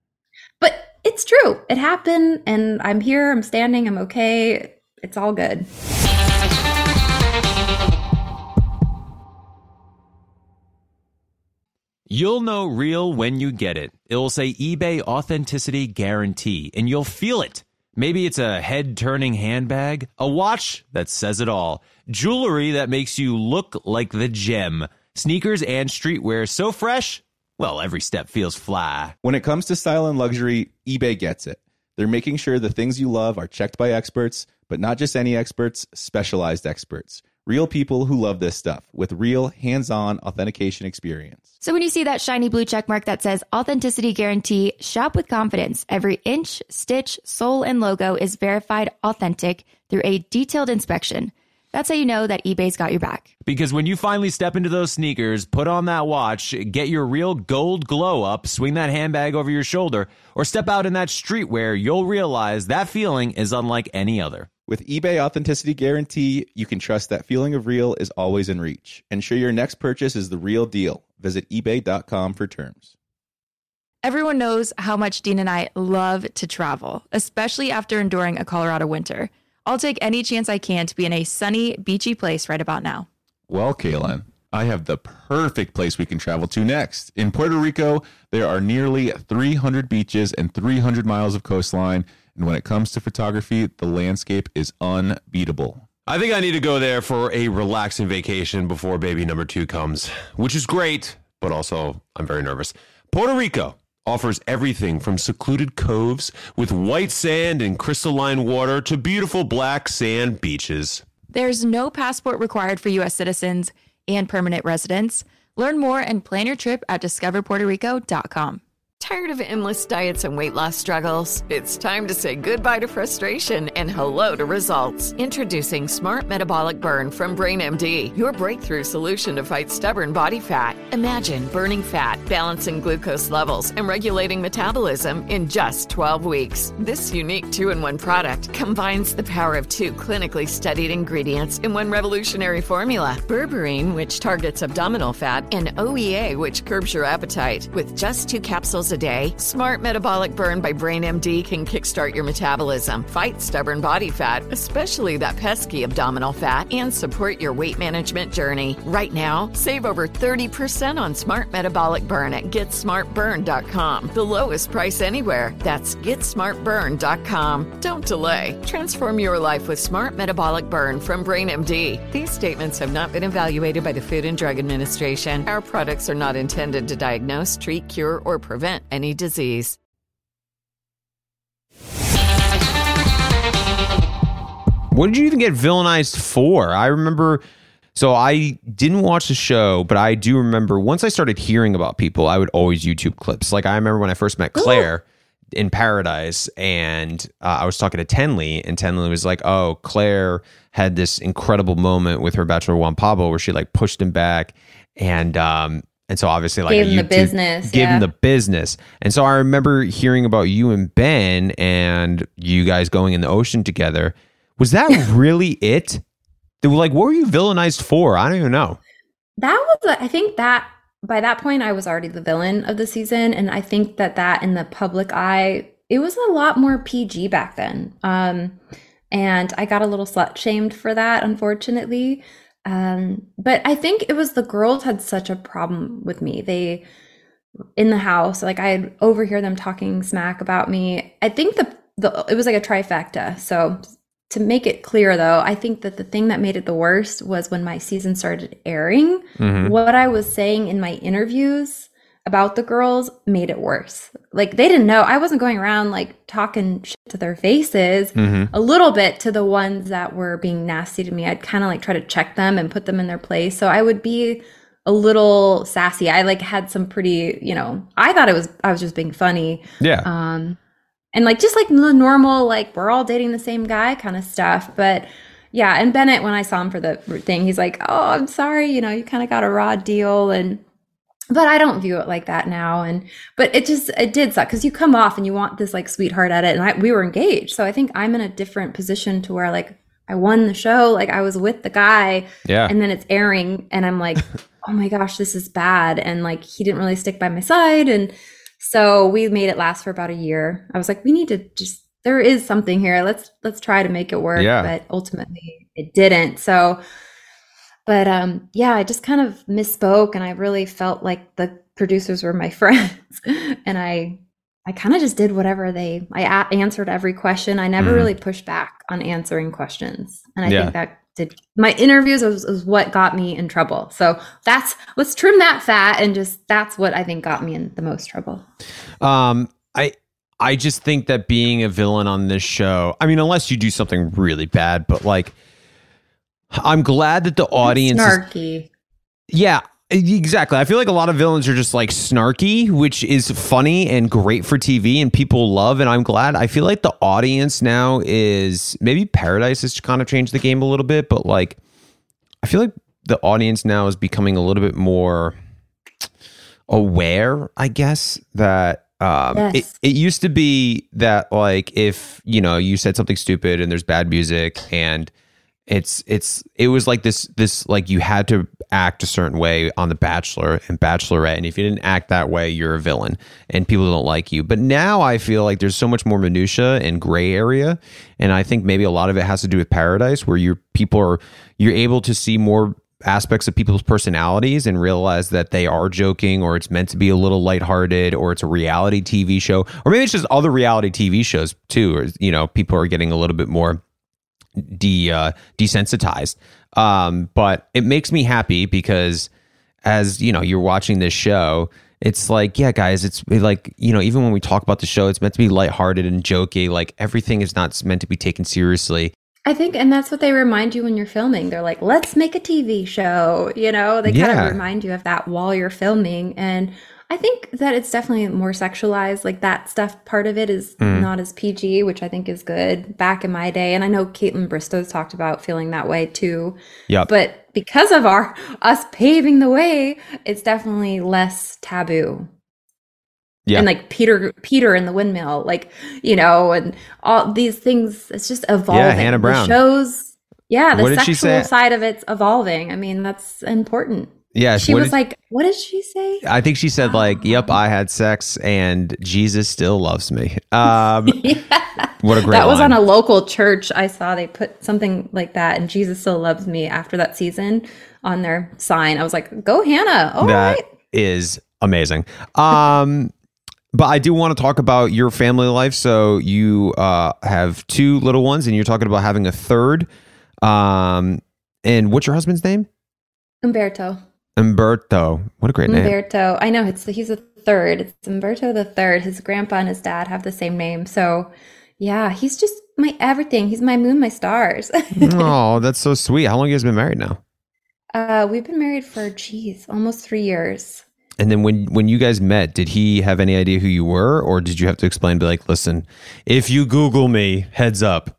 but it's true. It happened, and I'm here, I'm standing, I'm okay. It's all good. You'll know real when you get it. It'll say eBay Authenticity Guarantee, and you'll feel it. Maybe it's a head-turning handbag, a watch that says it all, jewelry that makes you look like the gem, sneakers and streetwear so fresh, well, every step feels fly. When it comes to style and luxury, eBay gets it. They're making sure the things you love are checked by experts, but not just any experts, specialized experts. Real people who love this stuff with real hands-on authentication experience. So when you see that shiny blue check mark that says Authenticity Guarantee, shop with confidence. Every inch, stitch, sole, and logo is verified authentic through a detailed inspection. That's how you know that eBay's got your back. Because when you finally step into those sneakers, put on that watch, get your real gold glow up, swing that handbag over your shoulder, or step out in that streetwear, you'll realize that feeling is unlike any other. With eBay Authenticity Guarantee, you can trust that feeling of real is always in reach. Ensure your next purchase is the real deal. Visit ebay dot com for terms. Everyone knows how much Dean and I love to travel, especially after enduring a Colorado winter. I'll take any chance I can to be in a sunny, beachy place right about now. Well, Kaylin, I have the perfect place we can travel to next. In Puerto Rico, there are nearly three hundred beaches and three hundred miles of coastline. And when it comes to photography, the landscape is unbeatable. I think I need to go there for a relaxing vacation before baby number two comes, which is great, but also I'm very nervous. Puerto Rico offers everything from secluded coves with white sand and crystalline water to beautiful black sand beaches. There's no passport required for U S citizens and permanent residents. Learn more and plan your trip at discover puerto rico dot com. Tired of endless diets and weight loss struggles? It's time to say goodbye to frustration and hello to results. Introducing Smart Metabolic Burn from BrainMD, your breakthrough solution to fight stubborn body fat. Imagine burning fat, balancing glucose levels, and regulating metabolism in just twelve weeks. This unique two-in-one product combines the power of two clinically studied ingredients in one revolutionary formula. Berberine, which targets abdominal fat, and O E A, which curbs your appetite. With just two capsules a day, Smart Metabolic Burn by BrainMD can kickstart your metabolism, fight stubborn body fat, especially that pesky abdominal fat, and support your weight management journey. Right now, save over thirty percent on Smart Metabolic Burn at get smart burn dot com. The lowest price anywhere. That's get smart burn dot com. Don't delay. Transform your life with Smart Metabolic Burn from BrainMD. These statements have not been evaluated by the Food and Drug Administration. Our products are not intended to diagnose, treat, cure, or prevent any disease. What did you even get villainized for? I remember, so I didn't watch the show, but I do remember once I started hearing about people, I would always YouTube clips. Like I remember when I first met Claire Ooh. in Paradise, and uh, I was talking to Tenley, and Tenley was like, oh, Claire had this incredible moment with her bachelor Juan Pablo where she like pushed him back, and um And so obviously like gave him YouTube, the business. Give yeah. him the business. And so I remember hearing about you and Ben and you guys going in the ocean together. Was that really it? They were like, what were you villainized for? I don't even know. That was, I think that by that point I was already the villain of the season. And I think that that in the public eye, it was a lot more P G back then. Um, and I got a little slut shamed for that, unfortunately. Um, but I think it was the girls had such a problem with me. They, in the house, like I'd overhear them talking smack about me. I think the, the, it was like a trifecta. So to make it clear though, I think that the thing that made it the worst was when my season started airing, mm-hmm. what I was saying in my interviews about the girls made it worse. Like they didn't know. I wasn't going around like talking shit to their faces. Mm-hmm. A little bit to the ones that were being nasty to me. I'd kind of like try to check them and put them in their place. So I would be a little sassy. I like had some pretty, you know, I thought it was, I was just being funny. Yeah. Um, and like, just like the normal, like we're all dating the same guy kind of stuff. But yeah. And Bennett, when I saw him for the thing, he's like, oh, I'm sorry. You know, you kind of got a raw deal. And but I don't view it like that now. And, but it just, it did suck because you come off and you want this like sweetheart edit, and I, we were engaged. So I think I'm in a different position to where like I won the show. Like I was with the guy yeah. and then it's airing and I'm like, oh my gosh, this is bad. And like, he didn't really stick by my side. And so we made it last for about a year. I was like, we need to just, there is something here. Let's, let's try to make it work. Yeah. But ultimately it didn't. So But um, yeah, I just kind of misspoke, and I really felt like the producers were my friends, and I, I kind of just did whatever they. I a- answered every question. I never mm-hmm. really pushed back on answering questions, and I yeah. think that did my interviews was, was what got me in trouble. So that's let's trim that fat, and just that's what I think got me in the most trouble. Um, I. I just think that being a villain on this show, I mean, unless you do something really bad, but like, I'm glad that the audience snarky. Is, yeah, exactly. I feel like a lot of villains are just like snarky, which is funny and great for T V and people love. And I'm glad. I feel like the audience now is maybe Paradise has kind of changed the game a little bit, but like I feel like the audience now is becoming a little bit more aware, I guess, that um, Yes. it, it used to be that like if you know you said something stupid and there's bad music and it's it's it was like this this like you had to act a certain way on The Bachelor and Bachelorette, and if you didn't act that way, you're a villain and people don't like you. But now I feel like there's so much more minutia and gray area, and I think maybe a lot of it has to do with Paradise, where you're people are you're able to see more aspects of people's personalities and realize that they are joking, or it's meant to be a little lighthearted, or it's a reality T V show, or maybe it's just other reality T V shows too, or you know people are getting a little bit more de uh, desensitized. Um, but it makes me happy because as you know, you're watching this show, it's like, yeah, guys, it's like, you know, even when we talk about the show, it's meant to be lighthearted and jokey. Like everything is not meant to be taken seriously. I think, and that's what they remind you when you're filming. They're like, let's make a T V show, you know, they kind Yeah. of remind you of that while you're filming. And I think that it's definitely more sexualized. Like that stuff, part of it is Mm. not as P G, which I think is good back in my day. And I know Caitlin Bristow's talked about feeling that way too. Yep. But because of our us paving the way, it's definitely less taboo. Yeah. And like Peter Peter in the windmill, like, you know, and all these things, it's just evolving. Hannah Brown. The shows, yeah, the What did she sexual say? side of it's evolving. I mean, that's important. Yeah. She what was did- like, what did she say? I think she said like, yep, I had sex and Jesus still loves me. Um, Yeah. What a great That was line. on a local church. I saw they put something like that, and Jesus still loves me after that season on their sign. I was like, go Hannah. All That right. is amazing. Um, but I do want to talk about your family life. So you uh, have two little ones, and you're talking about having a third. Um, and what's your husband's name? Umberto. Umberto. What a great name. Umberto. I know it's he's a third. It's Umberto the third. His grandpa and his dad have the same name. So yeah, he's just my everything. He's my moon, my stars. Oh, that's so sweet. How long have you guys been married now? uh, we've been married for geez, almost three years. And then when when you guys met, did he have any idea who you were, or did you have to explain, be like, listen, if you Google me, heads up?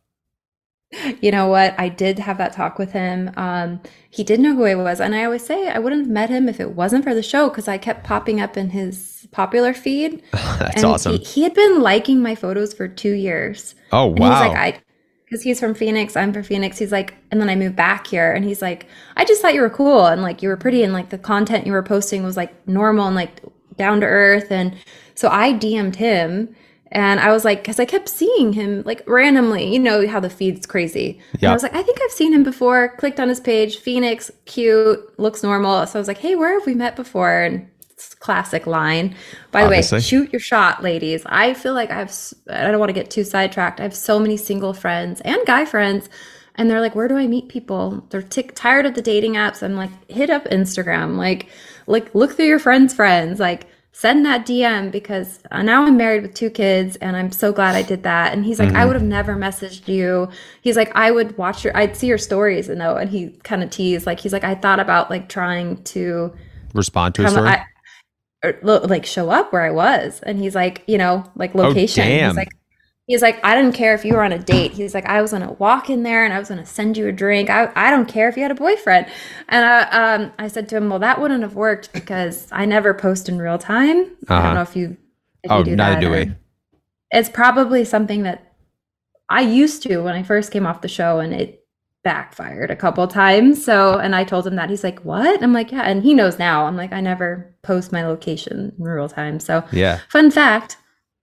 You know what? I did have that talk with him. Um, he did know who I was. And I always say I wouldn't have met him if it wasn't for the show, because I kept popping up in his popular feed. That's and awesome. He, he had been liking my photos for two years. Oh, And wow. he's like, I, because he's from Phoenix, I'm from Phoenix. He's like, and then I moved back here, and he's like, I just thought you were cool and like you were pretty, and like the content you were posting was like normal and like down to earth. And so I D M'd him, and I was like, because I kept seeing him like randomly, you know how the feed's crazy. And Yep. I was like, I think I've seen him before. Clicked on his page, Phoenix, cute, looks normal. So I was like, hey, where have we met before? And it's a classic line. By the Obviously. way, shoot your shot, ladies. I feel like I have, s- I don't want to get too sidetracked. I have so many single friends and guy friends, and they're like, where do I meet people? They're tick tired of the dating apps. I'm like, hit up Instagram, like, like look through your friends' friends, like send that D M, because now I'm married with two kids, and I'm so glad I did that. And he's like, I would have never messaged you. He's like, I would watch your, I'd see your stories, and though, and he kind of teased, like, he's like, I thought about like trying to Respond to a come, story? I, or, lo- like show up where I was. And he's like, you know, like location. damn. He's like, he's like, I didn't care if you were on a date. He's like, I was gonna walk in there and I was gonna send you a drink. I, I don't care if you had a boyfriend. And I, um, I said to him, well, that wouldn't have worked because I never post in real time. I Uh-huh. don't know if you, if Oh, you do neither that. do we. or- It's probably something that I used to when I first came off the show, and it backfired a couple times. So, and I told him that. He's like, what? I'm like, yeah. And he knows now. I'm like, I never post my location in real time. So, Yeah. fun fact.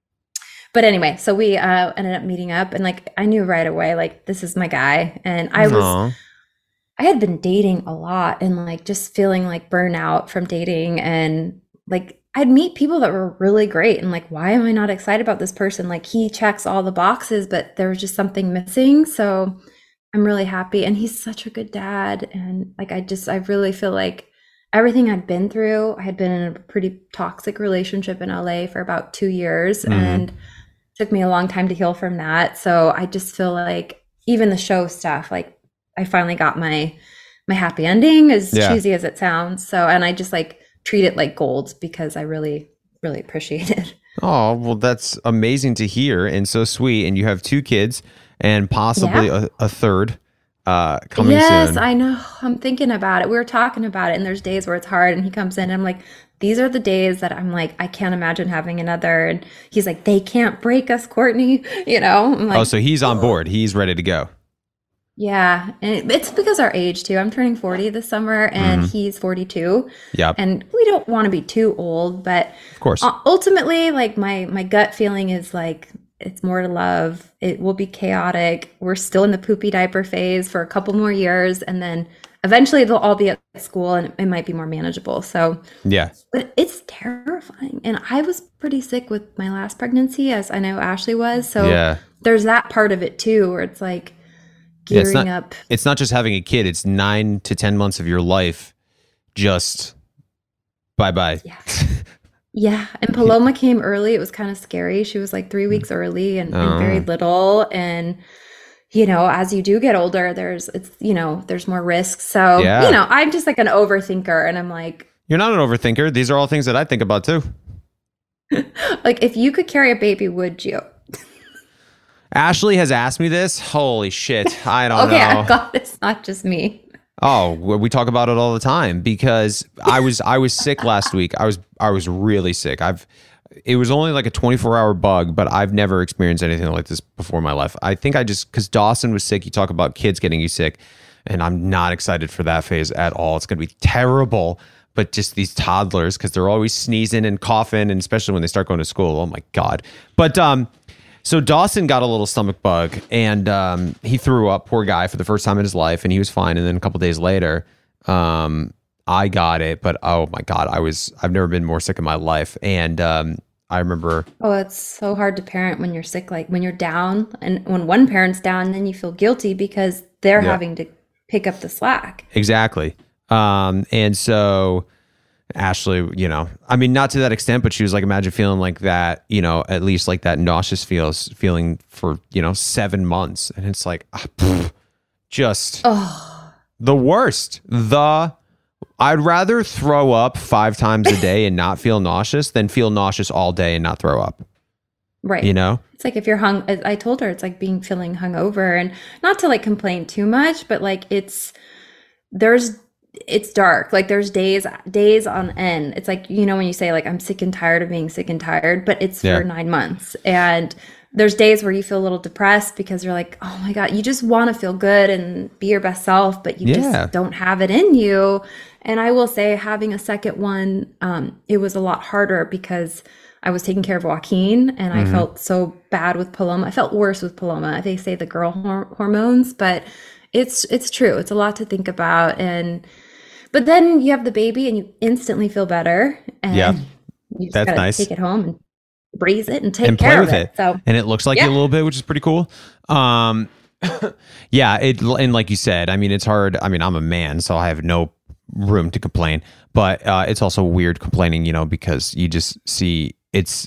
But anyway, so we uh, ended up meeting up, and like I knew right away, like this is my guy. And I was, Aw. I had been dating a lot, and like just feeling like burnout from dating, and like I'd meet people that were really great, and like, why am I not excited about this person? Like he checks all the boxes, but there was just something missing. So I'm really happy, and he's such a good dad, and like I just I really feel like everything I'd been through, I had been in a pretty toxic relationship in L A for about two years, Mhm. and took me a long time to heal from that. So I just feel like even the show stuff, like I finally got my my happy ending, as Yeah. cheesy as it sounds. So, and I just like treat it like gold because I really really appreciate it. Oh, well, that's amazing to hear and so sweet. And you have two kids and possibly a, a third. uh, coming Yes, soon. I know. I'm thinking about it. We were talking about it, and there's days where it's hard, and he comes in, and I'm like, these are the days that I'm like, I can't imagine having another. And he's like, they can't break us, Courtney. You know? I'm like, Oh, so he's on board. He's ready to go. yeah. And it, it's because our age, too. I'm turning forty this summer, and Mhm. he's forty-two. Yep. And we don't want to be too old, but Of course. uh, ultimately, like, my, my gut feeling is like, it's more to love. It will be chaotic. We're still in the poopy diaper phase for a couple more years, and then eventually they'll all be at school, and it might be more manageable. So, Yeah. but it's terrifying. And I was pretty sick with my last pregnancy, as I know Ashley was. So Yeah. there's that part of it too, where it's like Yeah, it's gearing not- up. It's not just having a kid. It's nine to ten months of your life. Just bye bye. Yeah. Yeah. And Paloma came early. It was kind of scary. She was like three weeks early and, and very Oh. little. And, you know, as you do get older, there's, it's, you know, there's more risks. So, Yeah. you know, I'm just like an overthinker, and I'm like, You're not an overthinker. These are all things that I think about too. like, if you could carry a baby, would you? Ashley has asked me this. Holy shit. I don't Okay, know. I got it's not just me. Oh, well, we talk about it all the time because I was I was sick last week. I was I was really sick. I've it was only like a twenty-four hour bug, but I've never experienced anything like this before in my life. I think I just because Dawson was sick. You talk about kids getting you sick, and I'm not excited for that phase at all. It's going to be terrible. But just these toddlers, because they're always sneezing and coughing, and especially when they start going to school. Oh my god! But um. So Dawson got a little stomach bug, and um, he threw up, poor guy, for the first time in his life, and he was fine. And then a couple days later, um, I got it, but oh my God, I was, I've never been more sick in my life. And um, I remember, Oh, it's so hard to parent when you're sick, like when you're down, and when one parent's down, then you feel guilty because they're Yeah. having to pick up the slack. exactly. Um, and so Ashley, you know, I mean, not to that extent, but she was like, imagine feeling like that, you know, at least like that nauseous feels feeling for, you know, seven months. And it's like, ah, pff, just Oh, the worst. The I'd rather throw up five times a day and not feel nauseous than feel nauseous all day and not throw up. right. You know? It's like if you're hung, I I told her it's like being feeling hungover, and not to like complain too much, but like it's, there's, it's dark. Like there's days, days on end. It's like, you know, when you say like, I'm sick and tired of being sick and tired, but it's Yeah. for nine months. And there's days where you feel a little depressed because you're like, oh my God, you just want to feel good and be your best self, but you Yeah. just don't have it in you. And I will say having a second one, um, it was a lot harder because I was taking care of Joaquin, and I felt so bad with Paloma. I felt worse with Paloma. They say the girl hor- hormones, but it's it's true. It's a lot to think about. And but then you have the baby, and you instantly feel better. And Yeah. you just That's gotta nice. take it home and raise it and take And care play of with it. it. So And it looks like Yeah. you a little bit, which is pretty cool. Um yeah, it and like you said, I mean, it's hard. I mean, I'm a man, so I have no room to complain. But uh, it's also weird complaining, you know, because you just see it's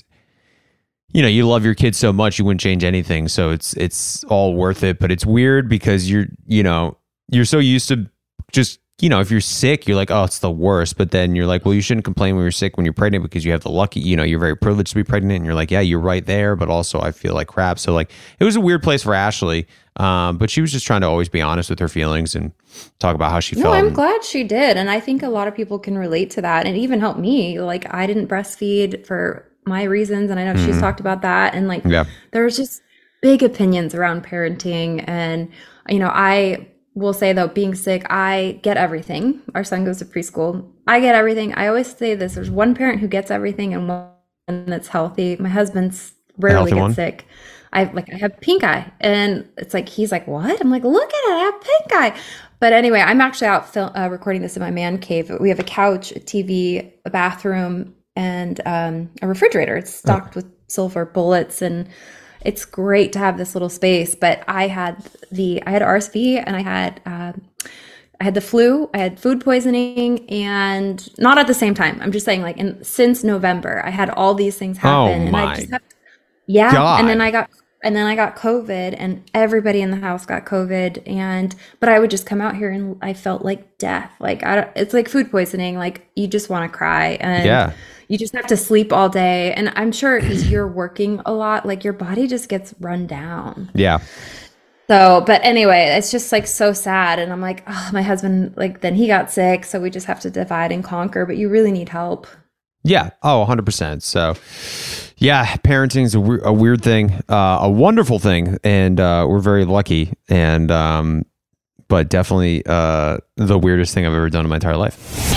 you know, you love your kids so much you wouldn't change anything. So it's it's all worth it. But it's weird because you're you know, you're so used to just you know, if you're sick, you're like, oh, it's the worst. But then you're like, well, you shouldn't complain when you're sick when you're pregnant because you have the lucky, you know, you're very privileged to be pregnant. And you're like, yeah, you're right there. But also, I feel like crap. So, like, it was a weird place for Ashley. Um, but she was just trying to always be honest with her feelings and talk about how she no, felt. I'm And- glad she did. And I think a lot of people can relate to that. And it even helped me. Like I didn't breastfeed for my reasons. And I know she's talked about that. And like Yeah. there's just big opinions around parenting. And, you know, I will say though, being sick, I get everything. Our son goes to preschool. I get everything. I always say this, there's one parent who gets everything and one that's healthy. My husband's rarely healthy gets one? sick. I like I have pink eye, and it's like he's like, what? I'm like, look at it, I have pink eye. But anyway, I'm actually out fil- uh, recording this in my man cave. We have a couch, a T V, a bathroom, and um, a refrigerator. It's stocked with silver bullets, and it's great to have this little space. But I had the I had R S V, and I had uh, I had the flu, I had food poisoning, and not at the same time. I'm just saying, like, in since November, I had all these things happen, and my I just have yeah, God. and then I got and then I got COVID, and everybody in the house got COVID, and but I would just come out here and I felt like death. Like I don't, it's like food poisoning. Like you just want to cry, and Yeah. you just have to sleep all day. And I'm sure because you're working a lot, like your body just gets run down. Yeah. So, but anyway, it's just like so sad. And I'm like, oh, my husband, like, then he got sick. So we just have to divide and conquer, but you really need help. Yeah. Oh, one hundred percent. So, yeah, parenting is a, we- a weird thing, uh, a wonderful thing. And uh, we're very lucky. And, um, but definitely uh, the weirdest thing I've ever done in my entire life.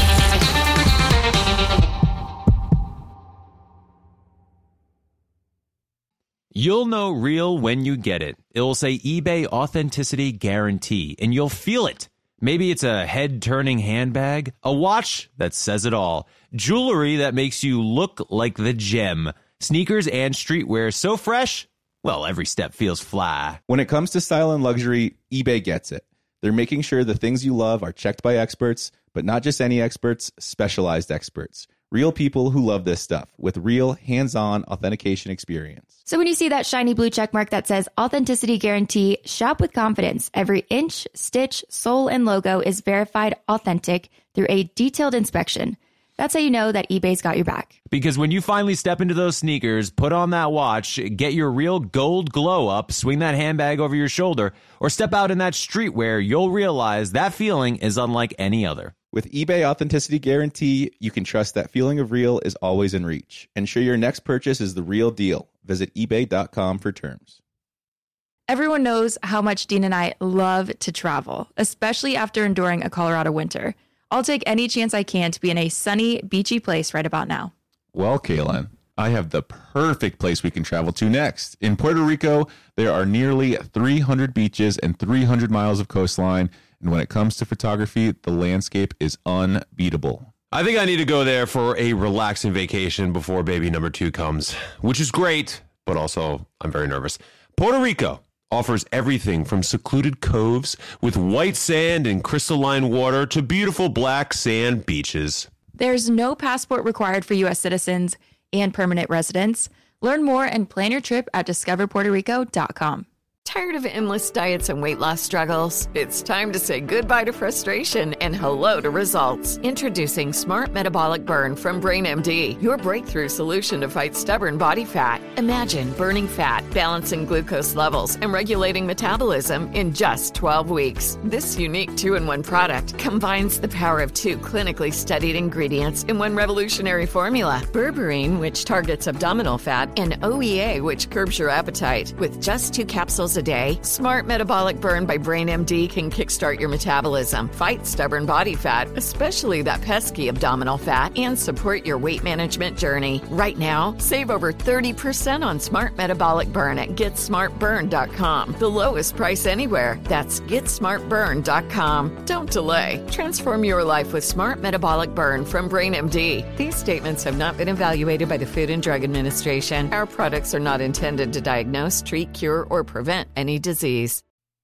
You'll know real when you get it. It'll say eBay Authenticity Guarantee, and you'll feel it. Maybe it's a head-turning handbag, a watch that says it all, jewelry that makes you look like the gem, sneakers and streetwear so fresh, well, every step feels fly. When it comes to style and luxury, eBay gets it. They're making sure the things you love are checked by experts, but not just any experts, specialized experts. Real people who love this stuff with real hands-on authentication experience. So when you see that shiny blue check mark that says Authenticity Guarantee, shop with confidence. Every inch, stitch, sole, and logo is verified authentic through a detailed inspection. That's how you know that eBay's got your back. Because when you finally step into those sneakers, put on that watch, get your real gold glow up, swing that handbag over your shoulder, or step out in that streetwear, you'll realize that feeling is unlike any other. With eBay Authenticity Guarantee, you can trust that feeling of real is always in reach. Ensure your next purchase is the real deal. Visit ebay dot com for terms. Everyone knows how much Dean and I love to travel, especially after enduring a Colorado winter. I'll take any chance I can to be in a sunny, beachy place right about now. Well, Kaylin, I have the perfect place we can travel to next. In Puerto Rico, there are nearly three hundred beaches and three hundred miles of coastline. And when it comes to photography, the landscape is unbeatable. I think I need to go there for a relaxing vacation before baby number two comes, which is great, but also I'm very nervous. Puerto Rico offers everything from secluded coves with white sand and crystalline water to beautiful black sand beaches. There's no passport required for U S citizens and permanent residents. Learn more and plan your trip at discover puerto rico dot com. Tired of endless diets and weight loss struggles? It's time to say goodbye to frustration and hello to results. Introducing Smart Metabolic Burn from BrainMD, your breakthrough solution to fight stubborn body fat. Imagine burning fat, balancing glucose levels, and regulating metabolism in just twelve weeks. This unique two-in-one product combines the power of two clinically studied ingredients in one revolutionary formula. Berberine, which targets abdominal fat, and O E A, which curbs your appetite. With just two capsules a day, Smart Metabolic Burn by BrainMD can kickstart your metabolism, fight stubborn body fat, especially that pesky abdominal fat, and support your weight management journey. Right now, save over thirty percent on Smart Metabolic Burn at get smart burn dot com. The lowest price anywhere. That's get smart burn dot com. Don't delay. Transform your life with Smart Metabolic Burn from BrainMD. These statements have not been evaluated by the Food and Drug Administration. Our products are not intended to diagnose, treat, cure, or prevent any disease.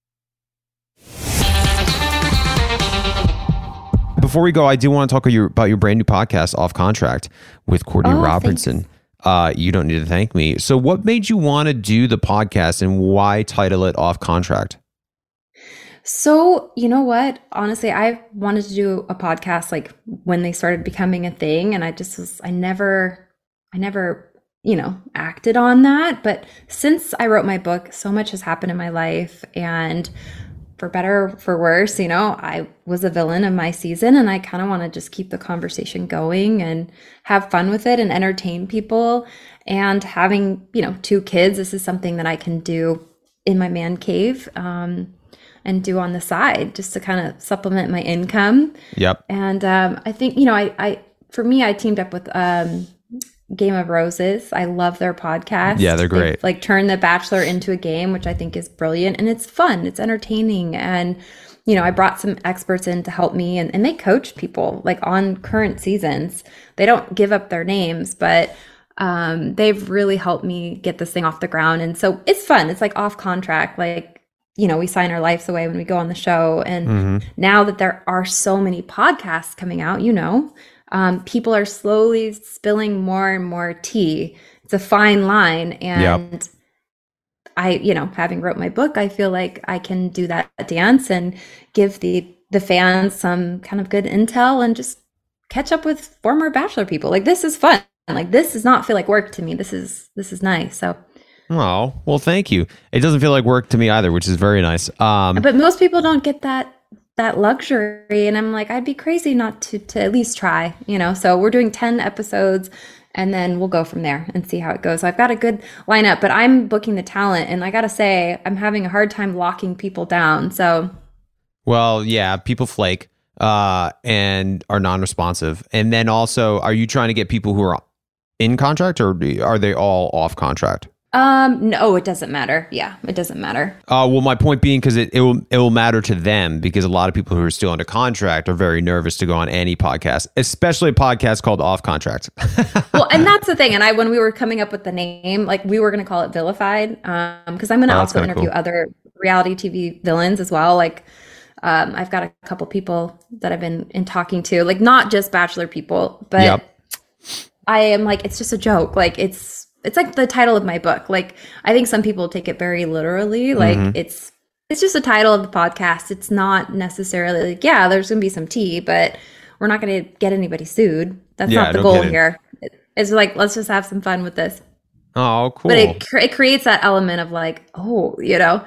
Before we go, I do want to talk about your, about your brand new podcast, Off Contract, with Courtney Oh, Robertson. Uh, you don't need to thank me. So what made you want to do the podcast and why title it Off Contract? So, you know what? Honestly, I wanted to do a podcast like when they started becoming a thing. And I just was, I never, I never, you know, acted on that. But since I wrote my book, so much has happened in my life. And for better or for worse, you know, I was a villain of my season, and I kind of want to just keep the conversation going and have fun with it and entertain people. And having, you know, two kids, this is something that I can do in my man cave um, and do on the side just to kind of supplement my income. Yep. And um, I think, you know, I, I, for me, I teamed up with um, Game of Roses. I love their podcast. Yeah, they're great. They've, like, turn The Bachelor into a game, which I think is brilliant, and it's fun. It's entertaining. And, you know, I brought some experts in to help me, and, and they coach people like on current seasons. They don't give up their names, but um, they've really helped me get this thing off the ground. And so it's fun. It's like off contract. Like, you know, we sign our lives away when we go on the show. And Mm-hmm. now that there are so many podcasts coming out, you know, um, people are slowly spilling more and more tea. It's a fine line. And Yep. I, you know, having wrote my book, I feel like I can do that dance and give the the fans some kind of good intel and just catch up with former Bachelor people. Like, this is fun. Like, this does not feel like work to me. This is this is nice. So Oh, well, thank you. It doesn't feel like work to me either, which is very nice. Um, But most people don't get that that luxury, and I'm like, I'd be crazy not to to at least try, you know. So we're doing ten episodes, and then we'll go from there and see how it goes. I've got a good lineup, but I'm booking the talent, and I gotta say, I'm having a hard time locking people down. So, well, yeah, people flake uh, and are non-responsive, and then also, are you trying to get people who are in contract, or are they all off contract? um, no, it doesn't matter. Yeah, it doesn't matter. Uh, well, my point being, because it, it will it will matter to them, because a lot of people who are still under contract are very nervous to go on any podcast, especially a podcast called Off Contract. Well, and that's the thing. And I, when we were coming up with the name, like we were going to call it Vilified, um, because I'm going to Oh, that's also kinda interview cool. other reality T V villains as well. Like, um, I've got a couple people that I've been in talking to, like not just Bachelor people, but Yep. I am like, it's just a joke. Like it's. It's like the title of my book. Like I think some people take it very literally. Like Mhm. it's it's just the title of the podcast. It's not necessarily like, yeah, there's gonna be some tea, but we're not gonna get anybody sued. That's Yeah, not the no goal kidding. here. It- It's like let's just have some fun with this. Oh, cool. But it cre- it creates that element of like, oh, you know,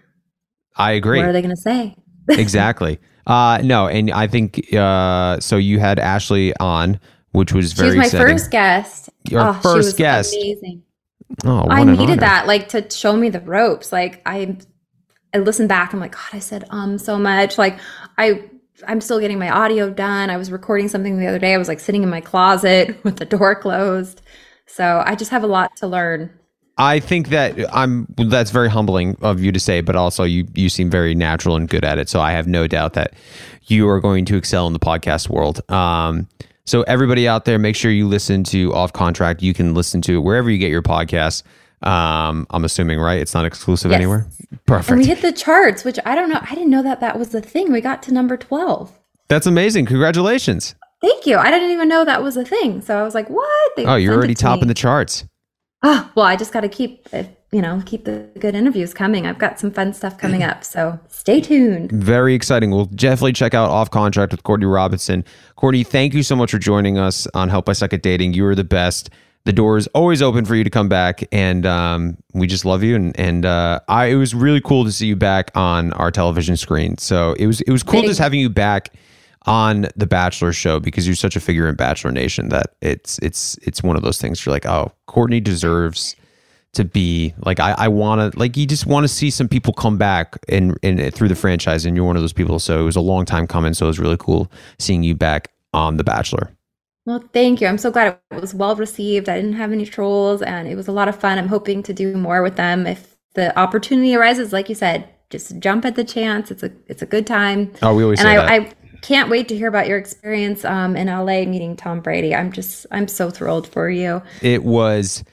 I agree. what are they gonna say? Exactly. Uh, no, and I think uh, so. You had Ashley on, which was She very was my exciting. first guest. Your oh, she first was guest. amazing. Oh, what I an needed honor. that, like, to show me the ropes. Like, I, I listened back. I'm like, God, I said um so much. Like, I, I'm still getting my audio done. I was recording something the other day. I was like sitting in my closet with the door closed. So I just have a lot to learn. I think that I'm. That's very humbling of you to say, but also you you seem very natural and good at it. So I have no doubt that you are going to excel in the podcast world. Um, so everybody out there, make sure you listen to Off Contract. You can listen to it wherever you get your podcasts. Um, I'm assuming, right? It's not exclusive Yes. anywhere. And we Perfect. hit the charts, which I don't know. I didn't know that that was the thing. We got to number twelve. That's amazing. Congratulations. Thank you. I didn't even know that was a thing. So I was like, what? They Oh, you're sent already it to topping me. the charts. Oh, well, I just got to keep, uh, you know, keep the good interviews coming. I've got some fun stuff coming up. So stay tuned. Very exciting. We'll definitely check out Off Contract with Courtney Robinson. Courtney, thank you so much for joining us on Help I Suck at Dating. You are the best. The door is always open for you to come back, and um, we just love you. And and uh, I, it was really cool to see you back on our television screen. So it was it was cool Thank just you. having you back on the Bachelor show, because you're such a figure in Bachelor Nation that it's it's it's one of those things. You're like, oh, Courtney deserves to be like, I, I want to, like, you just want to see some people come back and and through the franchise, and you're one of those people. So it was a long time coming. So it was really cool seeing you back on The Bachelor. Well, thank you. I'm so glad it was well received. I didn't have any trolls, and it was a lot of fun. I'm hoping to do more with them if the opportunity arises. Like you said, just jump at the chance. It's a it's a good time. Oh, we always and say I, that. I can't wait to hear about your experience um, in L A meeting Tom Brady. I'm just I'm so thrilled for you. It was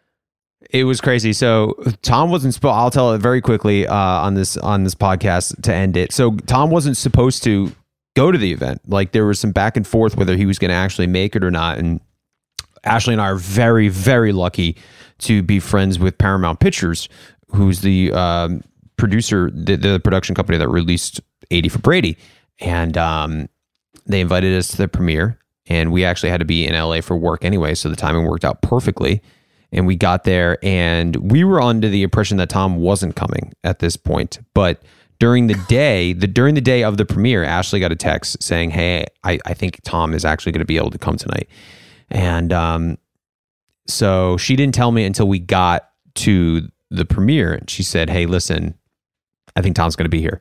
it was crazy. So Tom wasn't supposed, I'll tell it very quickly uh, on this on this podcast to end it. So Tom wasn't supposed to go to the event. Like, there was some back and forth whether he was going to actually make it or not. And Ashley and I are very, very lucky to be friends with Paramount Pictures, who's the um, producer, the, the production company that released eighty for Brady. And um, they invited us to the premiere, and we actually had to be in L A for work anyway, so the timing worked out perfectly. And we got there, and we were under the impression that Tom wasn't coming at this point. But during the day, the during the day of the premiere, Ashley got a text saying, "Hey, I, I think Tom is actually going to be able to come tonight." And um, so she didn't tell me until we got to the premiere. And she said, "Hey, listen, I think Tom's going to be here."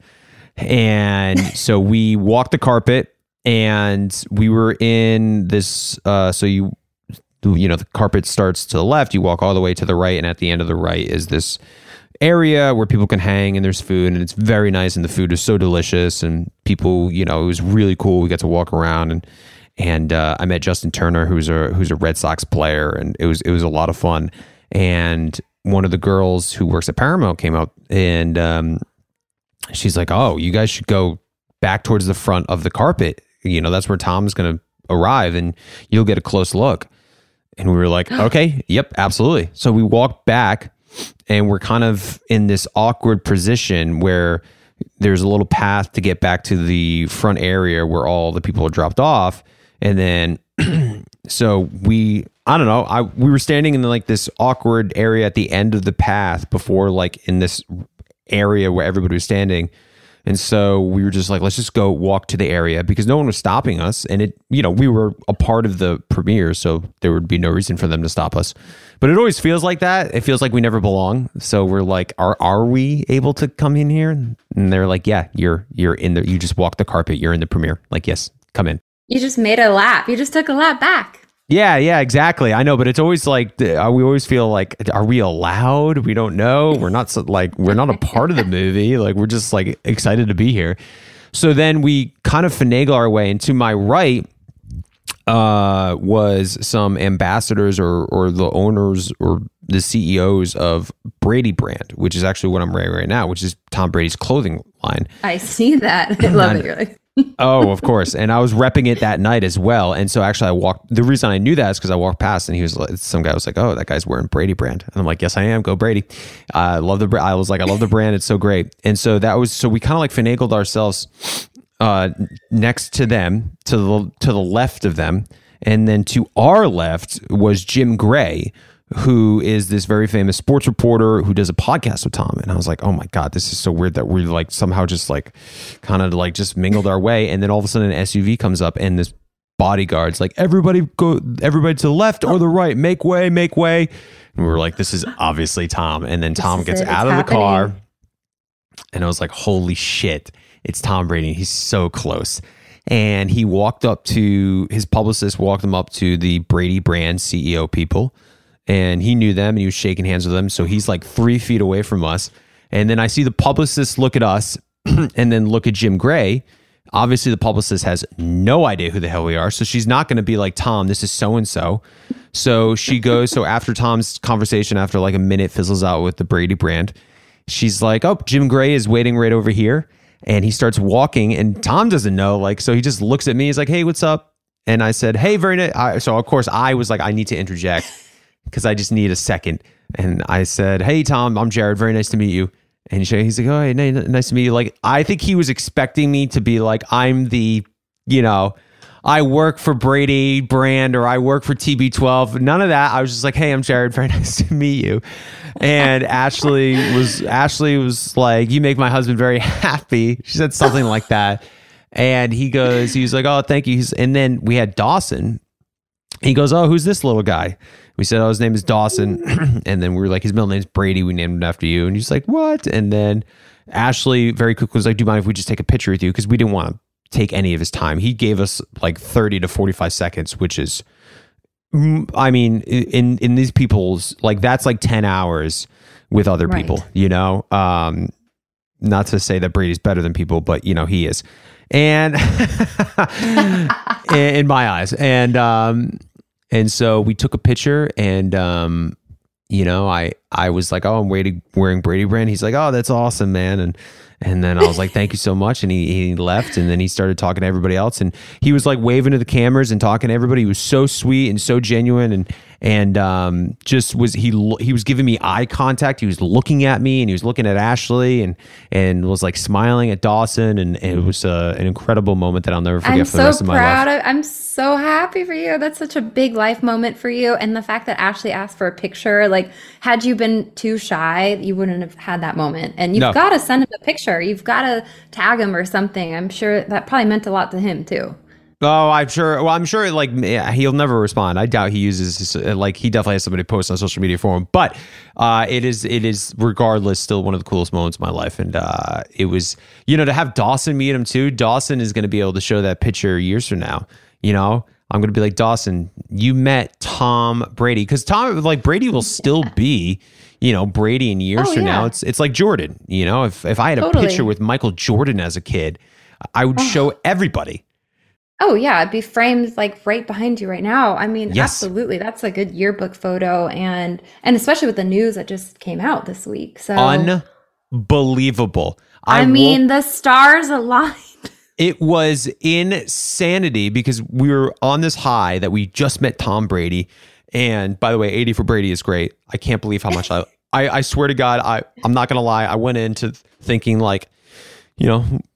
And so we walked the carpet, and we were in this. Uh, so you, you know, the carpet starts to the left. You walk all the way to the right, and at the end of the right is this area where people can hang, and there's food, and it's very nice, and the food is so delicious, and people, you know, it was really cool. We got to walk around, and and uh, I met Justin Turner, who's a who's a Red Sox player, and it was it was a lot of fun. And one of the girls who works at Paramount came up, and um, she's like, "Oh, you guys should go back towards the front of the carpet. You know, that's where Tom's going to arrive, and you'll get a close look." And we were like, "Okay, yep, absolutely." So we walked back, and we're kind of in this awkward position where there's a little path to get back to the front area where all the people are dropped off. And then, so we, I don't know. I we were standing in like this awkward area at the end of the path before, like in this area where everybody was standing. And so we were just like, let's just go walk to the area because no one was stopping us. And it, you know, we were a part of the premiere, so there would be no reason for them to stop us. But it always feels like that. It feels like we never belong. So we're like, are are we able to come in here? And they're like, yeah, you're you're in the, you just walked the carpet. You're in the premiere. Like, yes, come in. You just made a lap. You just took a lap back. Yeah, yeah, exactly. I know, but it's always like we always feel like, are we allowed? We don't know. We're not so, like we're not a part of the movie. Like we're just like excited to be here. So then we kind of finagle our way. And to my right uh, was some ambassadors or or the owners or the C E Os of Brady Brand, which is actually what I'm wearing right now, which is Tom Brady's clothing line. I see that. I love it. Really. Oh, of course. And I was repping it that night as well. And so actually I walked, the reason I knew that is because I walked past and he was like, some guy was like, oh, that guy's wearing Brady Brand. And I'm like, yes, I am. Go Brady. I love the, I was like, I love the brand. It's so great. And so that was, so we kind of like finagled ourselves uh, next to them, to the, to the left of them. And then to our left was Jim Gray, who is this very famous sports reporter who does a podcast with Tom. And I was like, oh my God, this is so weird that we like somehow just like kind of like just mingled our way. And then all of a sudden an S U V comes up and this bodyguard's like, everybody go, everybody to the left or the right, make way, make way. And we were like, this is obviously Tom. And then Tom gets out of the car and I was like, holy shit, it's Tom Brady. He's so close. And he walked up to, his publicist walked him up to the Brady Brand C E O people. And he knew them and he was shaking hands with them. So he's like three feet away from us. And then I see the publicist look at us and then look at Jim Gray. Obviously, the publicist has no idea who the hell we are. So she's not going to be like, Tom, this is so-and-so. So she goes, so after Tom's conversation, after like a minute fizzles out with the Brady Brand, she's like, oh, Jim Gray is waiting right over here. And he starts walking and Tom doesn't know. Like, so he just looks at me. He's like, hey, what's up? And I said, hey, very nice. So of course I was like, I need to interject. Because I just need a second. And I said, hey, Tom, I'm Jared. Very nice to meet you. And he's like, oh, hey, nice to meet you. Like, I think he was expecting me to be like, I'm the, you know, I work for Brady Brand or I work for T B twelve. None of that. I was just like, hey, I'm Jared. Very nice to meet you. And Ashley was, Ashley was like, you make my husband very happy. She said something like that. And he goes, he was like, oh, thank you. He's, and then we had Dawson. He goes, oh, who's this little guy? We said, oh, his name is Dawson. And then we were like, his middle name's Brady. We named him after you. And he's like, what? And then Ashley very quickly was like, do you mind if we just take a picture with you? Because we didn't want to take any of his time. He gave us like thirty to forty-five seconds, which is, I mean, in, in these people's, like that's like ten hours with other right. people, you know? Um, not to say that Brady's better than people, but you know, he is. And in my eyes. And, um, And so we took a picture and, um, you know, I, I was like, oh, I'm waiting, wearing Brady Brand. He's like, oh, that's awesome, man. And, and then I was like, thank you so much. And he, he left and then he started talking to everybody else. And he was like waving to the cameras and talking to everybody. He was so sweet and so genuine. And, and, um, just was, he, he was giving me eye contact. He was looking at me and he was looking at Ashley and, and was like smiling at Dawson. And, and it was uh, an incredible moment that I'll never forget I'm for so the rest of my proud life. Of, I'm so happy for you. That's such a big life moment for you. And the fact that Ashley asked for a picture, like had you been too shy, you wouldn't have had that moment. And you've No. got to send him a picture. You've got to tag him or something. I'm sure that probably meant a lot to him too. Oh, I'm sure. Well, I'm sure like yeah, he'll never respond. I doubt he uses his, like he definitely has somebody post on social media for him. But uh, it is it is regardless still one of the coolest moments of my life. And uh, it was, you know, to have Dawson meet him too. Dawson is going to be able to show that picture years from now. You know, I'm going to be like, Dawson, you met Tom Brady, because Tom like Brady will still be, you know, Brady in years Oh, from yeah. now. It's it's like Jordan. You know, if if I had a Totally. picture with Michael Jordan as a kid, I would show everybody. Oh yeah, it'd be framed like right behind you right now. I mean, Yes. absolutely. That's a good yearbook photo and and especially with the news that just came out this week. So Unbelievable. I, woke- mean, the stars aligned. it was insanity because we were on this high that we just met Tom Brady. And by the way, eighty for Brady is great. I can't believe how much I, I, I swear to God, I, I'm not going to lie. I went into thinking like, you know,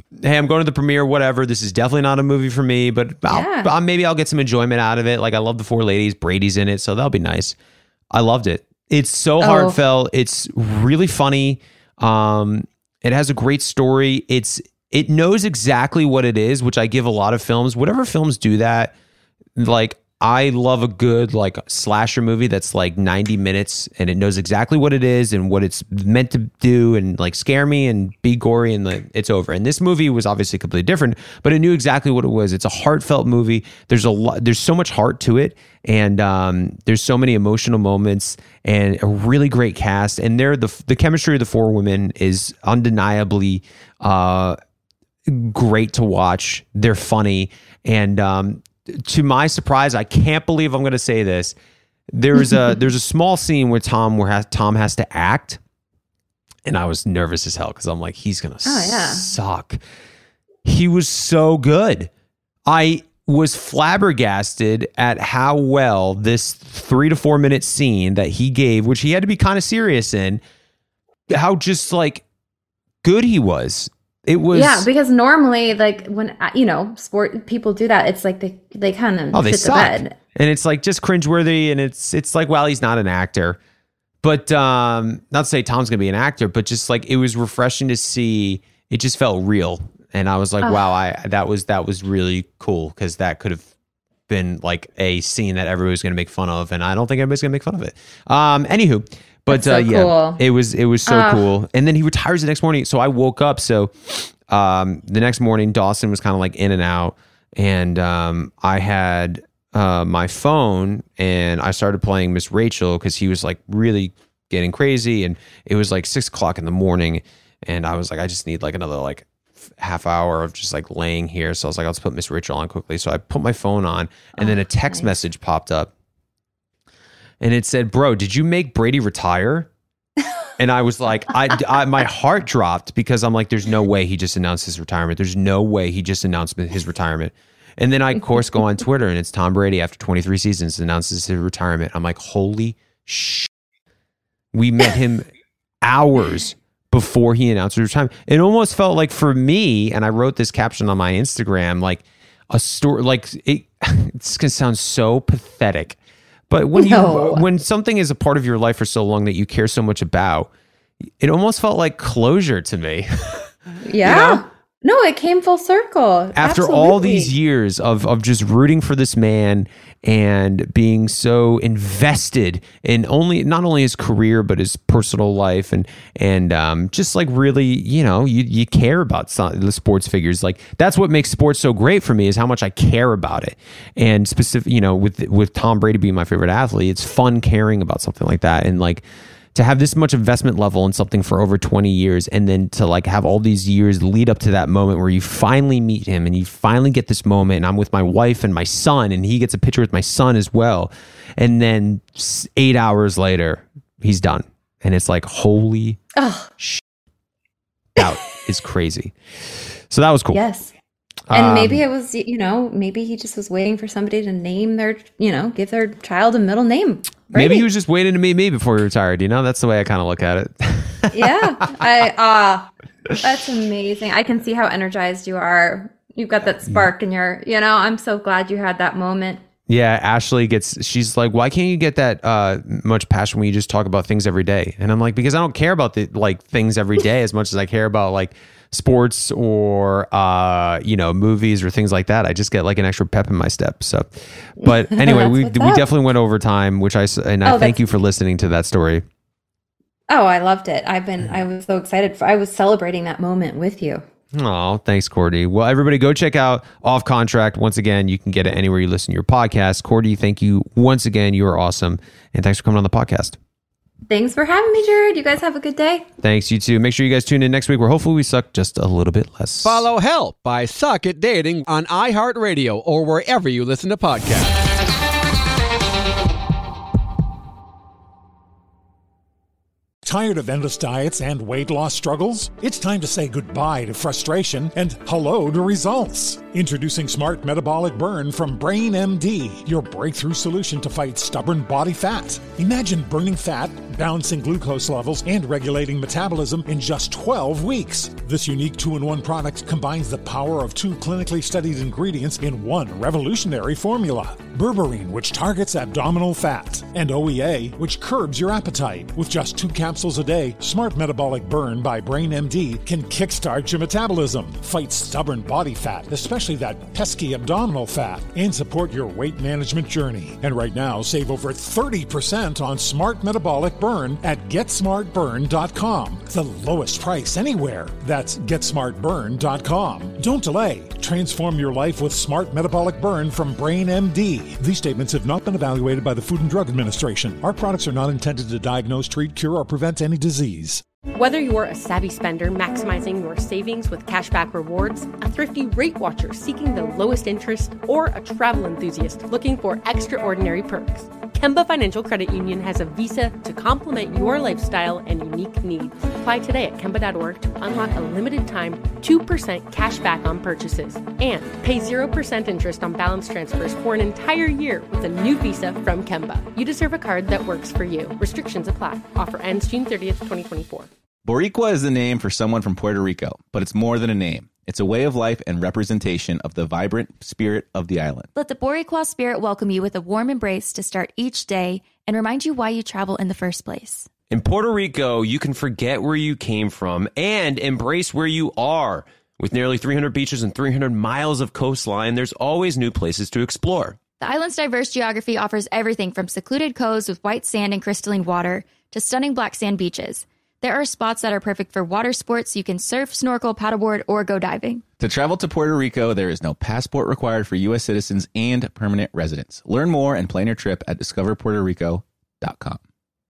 hey, I'm going to the premiere, whatever. This is definitely not a movie for me, but I'll, Yeah. I'll, maybe I'll get some enjoyment out of it. Like I love the four ladies. Brady's in it, so that'll be nice. I loved it. It's so Oh. heartfelt. It's really funny. Um, it has a great story. It's it knows exactly what it is, which I give a lot of films. Whatever films do that, like I love a good like slasher movie that's like ninety minutes and it knows exactly what it is and what it's meant to do and like scare me and be gory and like it's over. And this movie was obviously completely different, but it knew exactly what it was. It's a heartfelt movie. There's a lot, there's so much heart to it, and um, there's so many emotional moments and a really great cast. And they're the the chemistry of the four women is undeniably uh, great to watch. They're funny and. Um, To my surprise, I can't believe I'm going to say this. There's a there's a small scene where Tom where has, Tom has to act, and I was nervous as hell because I'm like, he's going to Oh, yeah. suck. He was so good. I was flabbergasted at how well this three to four minute scene that he gave, which he had to be kind of serious in, how just like good he was. It was Yeah, because normally, like when uh, you know, sport people do that, it's like they they kind of Oh, they shit the suck. bed. And it's like just cringeworthy, and it's it's like, well, he's not an actor. But um, not to say Tom's gonna be an actor, but just like it was refreshing to see. It just felt real, and I was like, Oh. wow, I that was that was really cool because that could have been like a scene that everybody was gonna make fun of, and I don't think anybody's gonna make fun of it. Um, anywho. But That's so uh, yeah, cool. it was it was so Oh. cool. And then he retires the next morning. So I woke up. So um, the next morning, Dawson was kind of like in and out, and um, I had uh, my phone, and I started playing Miss Rachel because he was like really getting crazy, and it was like six o'clock in the morning, and I was like, I just need like another like f- half hour of just like laying here. So I was like, I'll just put Miss Rachel on quickly. So I put my phone on, and then a text nice. message popped up. And it said, bro, did you make Brady retire? And I was like, I, I, my heart dropped because I'm like, there's no way he just announced his retirement. There's no way he just announced his retirement. And then I, of course, go on Twitter and it's Tom Brady after twenty-three seasons announces his retirement. I'm like, holy shit. We met him hours before he announced his retirement. It almost felt like for me, and I wrote this caption on my Instagram, like a story, like it, it's going to sound so pathetic. But when No. you when something is a part of your life for so long that you care so much about, it almost felt like closure to me. Yeah. know? No, it came full circle. After all Absolutely. these years of of just rooting for this man and being so invested in only not only his career but his personal life and and um, just like really, you know, you you care about some, the sports figures. Like that's what makes sports so great for me is how much I care about it. And specific, you know, with with Tom Brady being my favorite athlete, it's fun caring about something like that. And like to have this much investment level in something for over twenty years and then to like have all these years lead up to that moment where you finally meet him and you finally get this moment and I'm with my wife and my son and he gets a picture with my son as well. And then s- eight hours later, he's done. And it's like, holy shit. That is crazy. So that was cool. Yes. And Um, maybe it was, you know, maybe he just was waiting for somebody to name their, you know, give their child a middle name. Maybe Brady. he was just waiting to meet me before he retired. You know, that's the way I kind of look at it. Yeah. I ah that's amazing. I can see how energized you are. You've got that spark in your, you know, I'm so glad you had that moment. Yeah, Ashley gets, she's like, why can't you get that uh, much passion when you just talk about things every day? And I'm like, because I don't care about the like things every day as much as I care about like sports or, uh, you know, movies or things like that. I just get like an extra pep in my step. So, but anyway, That's we, what's we up. definitely went over time, which I, s- and I Oh, thank that's- you for listening to that story. Oh, I loved it. I've been, I was so excited. For, I was celebrating that moment with you. Oh, thanks, Cordy. Well, everybody go check out Off Contract. Once again, you can get it anywhere you listen to your podcast. Cordy, thank you once again. You are awesome. And thanks for coming on the podcast. Thanks for having me, Jared. You guys have a good day. Thanks, you too. Make sure you guys tune in next week where hopefully we suck just a little bit less. Follow Help by Suck at Dating on iHeartRadio or wherever you listen to podcasts. Tired of endless diets and weight loss struggles? It's time to say goodbye to frustration and hello to results. Introducing Smart Metabolic Burn from Brain M D, your breakthrough solution to fight stubborn body fat. Imagine burning fat balancing glucose levels and regulating metabolism in just twelve weeks. This unique two-in-one product combines the power of two clinically studied ingredients in one revolutionary formula. Berberine, which targets abdominal fat, and O E A, which curbs your appetite. With just two capsules a day, Smart Metabolic Burn by Brain M D can kickstart your metabolism, fight stubborn body fat, especially that pesky abdominal fat, and support your weight management journey. And right now, save over thirty percent on Smart Metabolic Burn at get smart burn dot com. The lowest price anywhere. That's get smart burn dot com. Don't delay. Transform your life with Smart Metabolic Burn from Brain M D. These statements have not been evaluated by the Food and Drug Administration. Our products are not intended to diagnose, treat, cure, or prevent any disease. Whether you're a savvy spender maximizing your savings with cashback rewards, a thrifty rate watcher seeking the lowest interest, or a travel enthusiast looking for extraordinary perks, Kemba Financial Credit Union has a visa to complement your lifestyle and unique needs. Apply today at Kemba dot org to unlock a limited time two percent cash back on purchases and pay zero percent interest on balance transfers for an entire year with a new visa from Kemba. You deserve a card that works for you. Restrictions apply. Offer ends June thirtieth, twenty twenty-four. Boricua is the name for someone from Puerto Rico, but it's more than a name. It's a way of life and representation of the vibrant spirit of the island. Let the Boricua spirit welcome you with a warm embrace to start each day and remind you why you travel in the first place. In Puerto Rico, you can forget where you came from and embrace where you are. With nearly three hundred beaches and three hundred miles of coastline, there's always new places to explore. The island's diverse geography offers everything from secluded coves with white sand and crystalline water to stunning black sand beaches. There are spots that are perfect for water sports. You can surf, snorkel, paddleboard, or go diving. To travel to Puerto Rico, there is no passport required for U S citizens and permanent residents. Learn more and plan your trip at discover puerto rico dot com.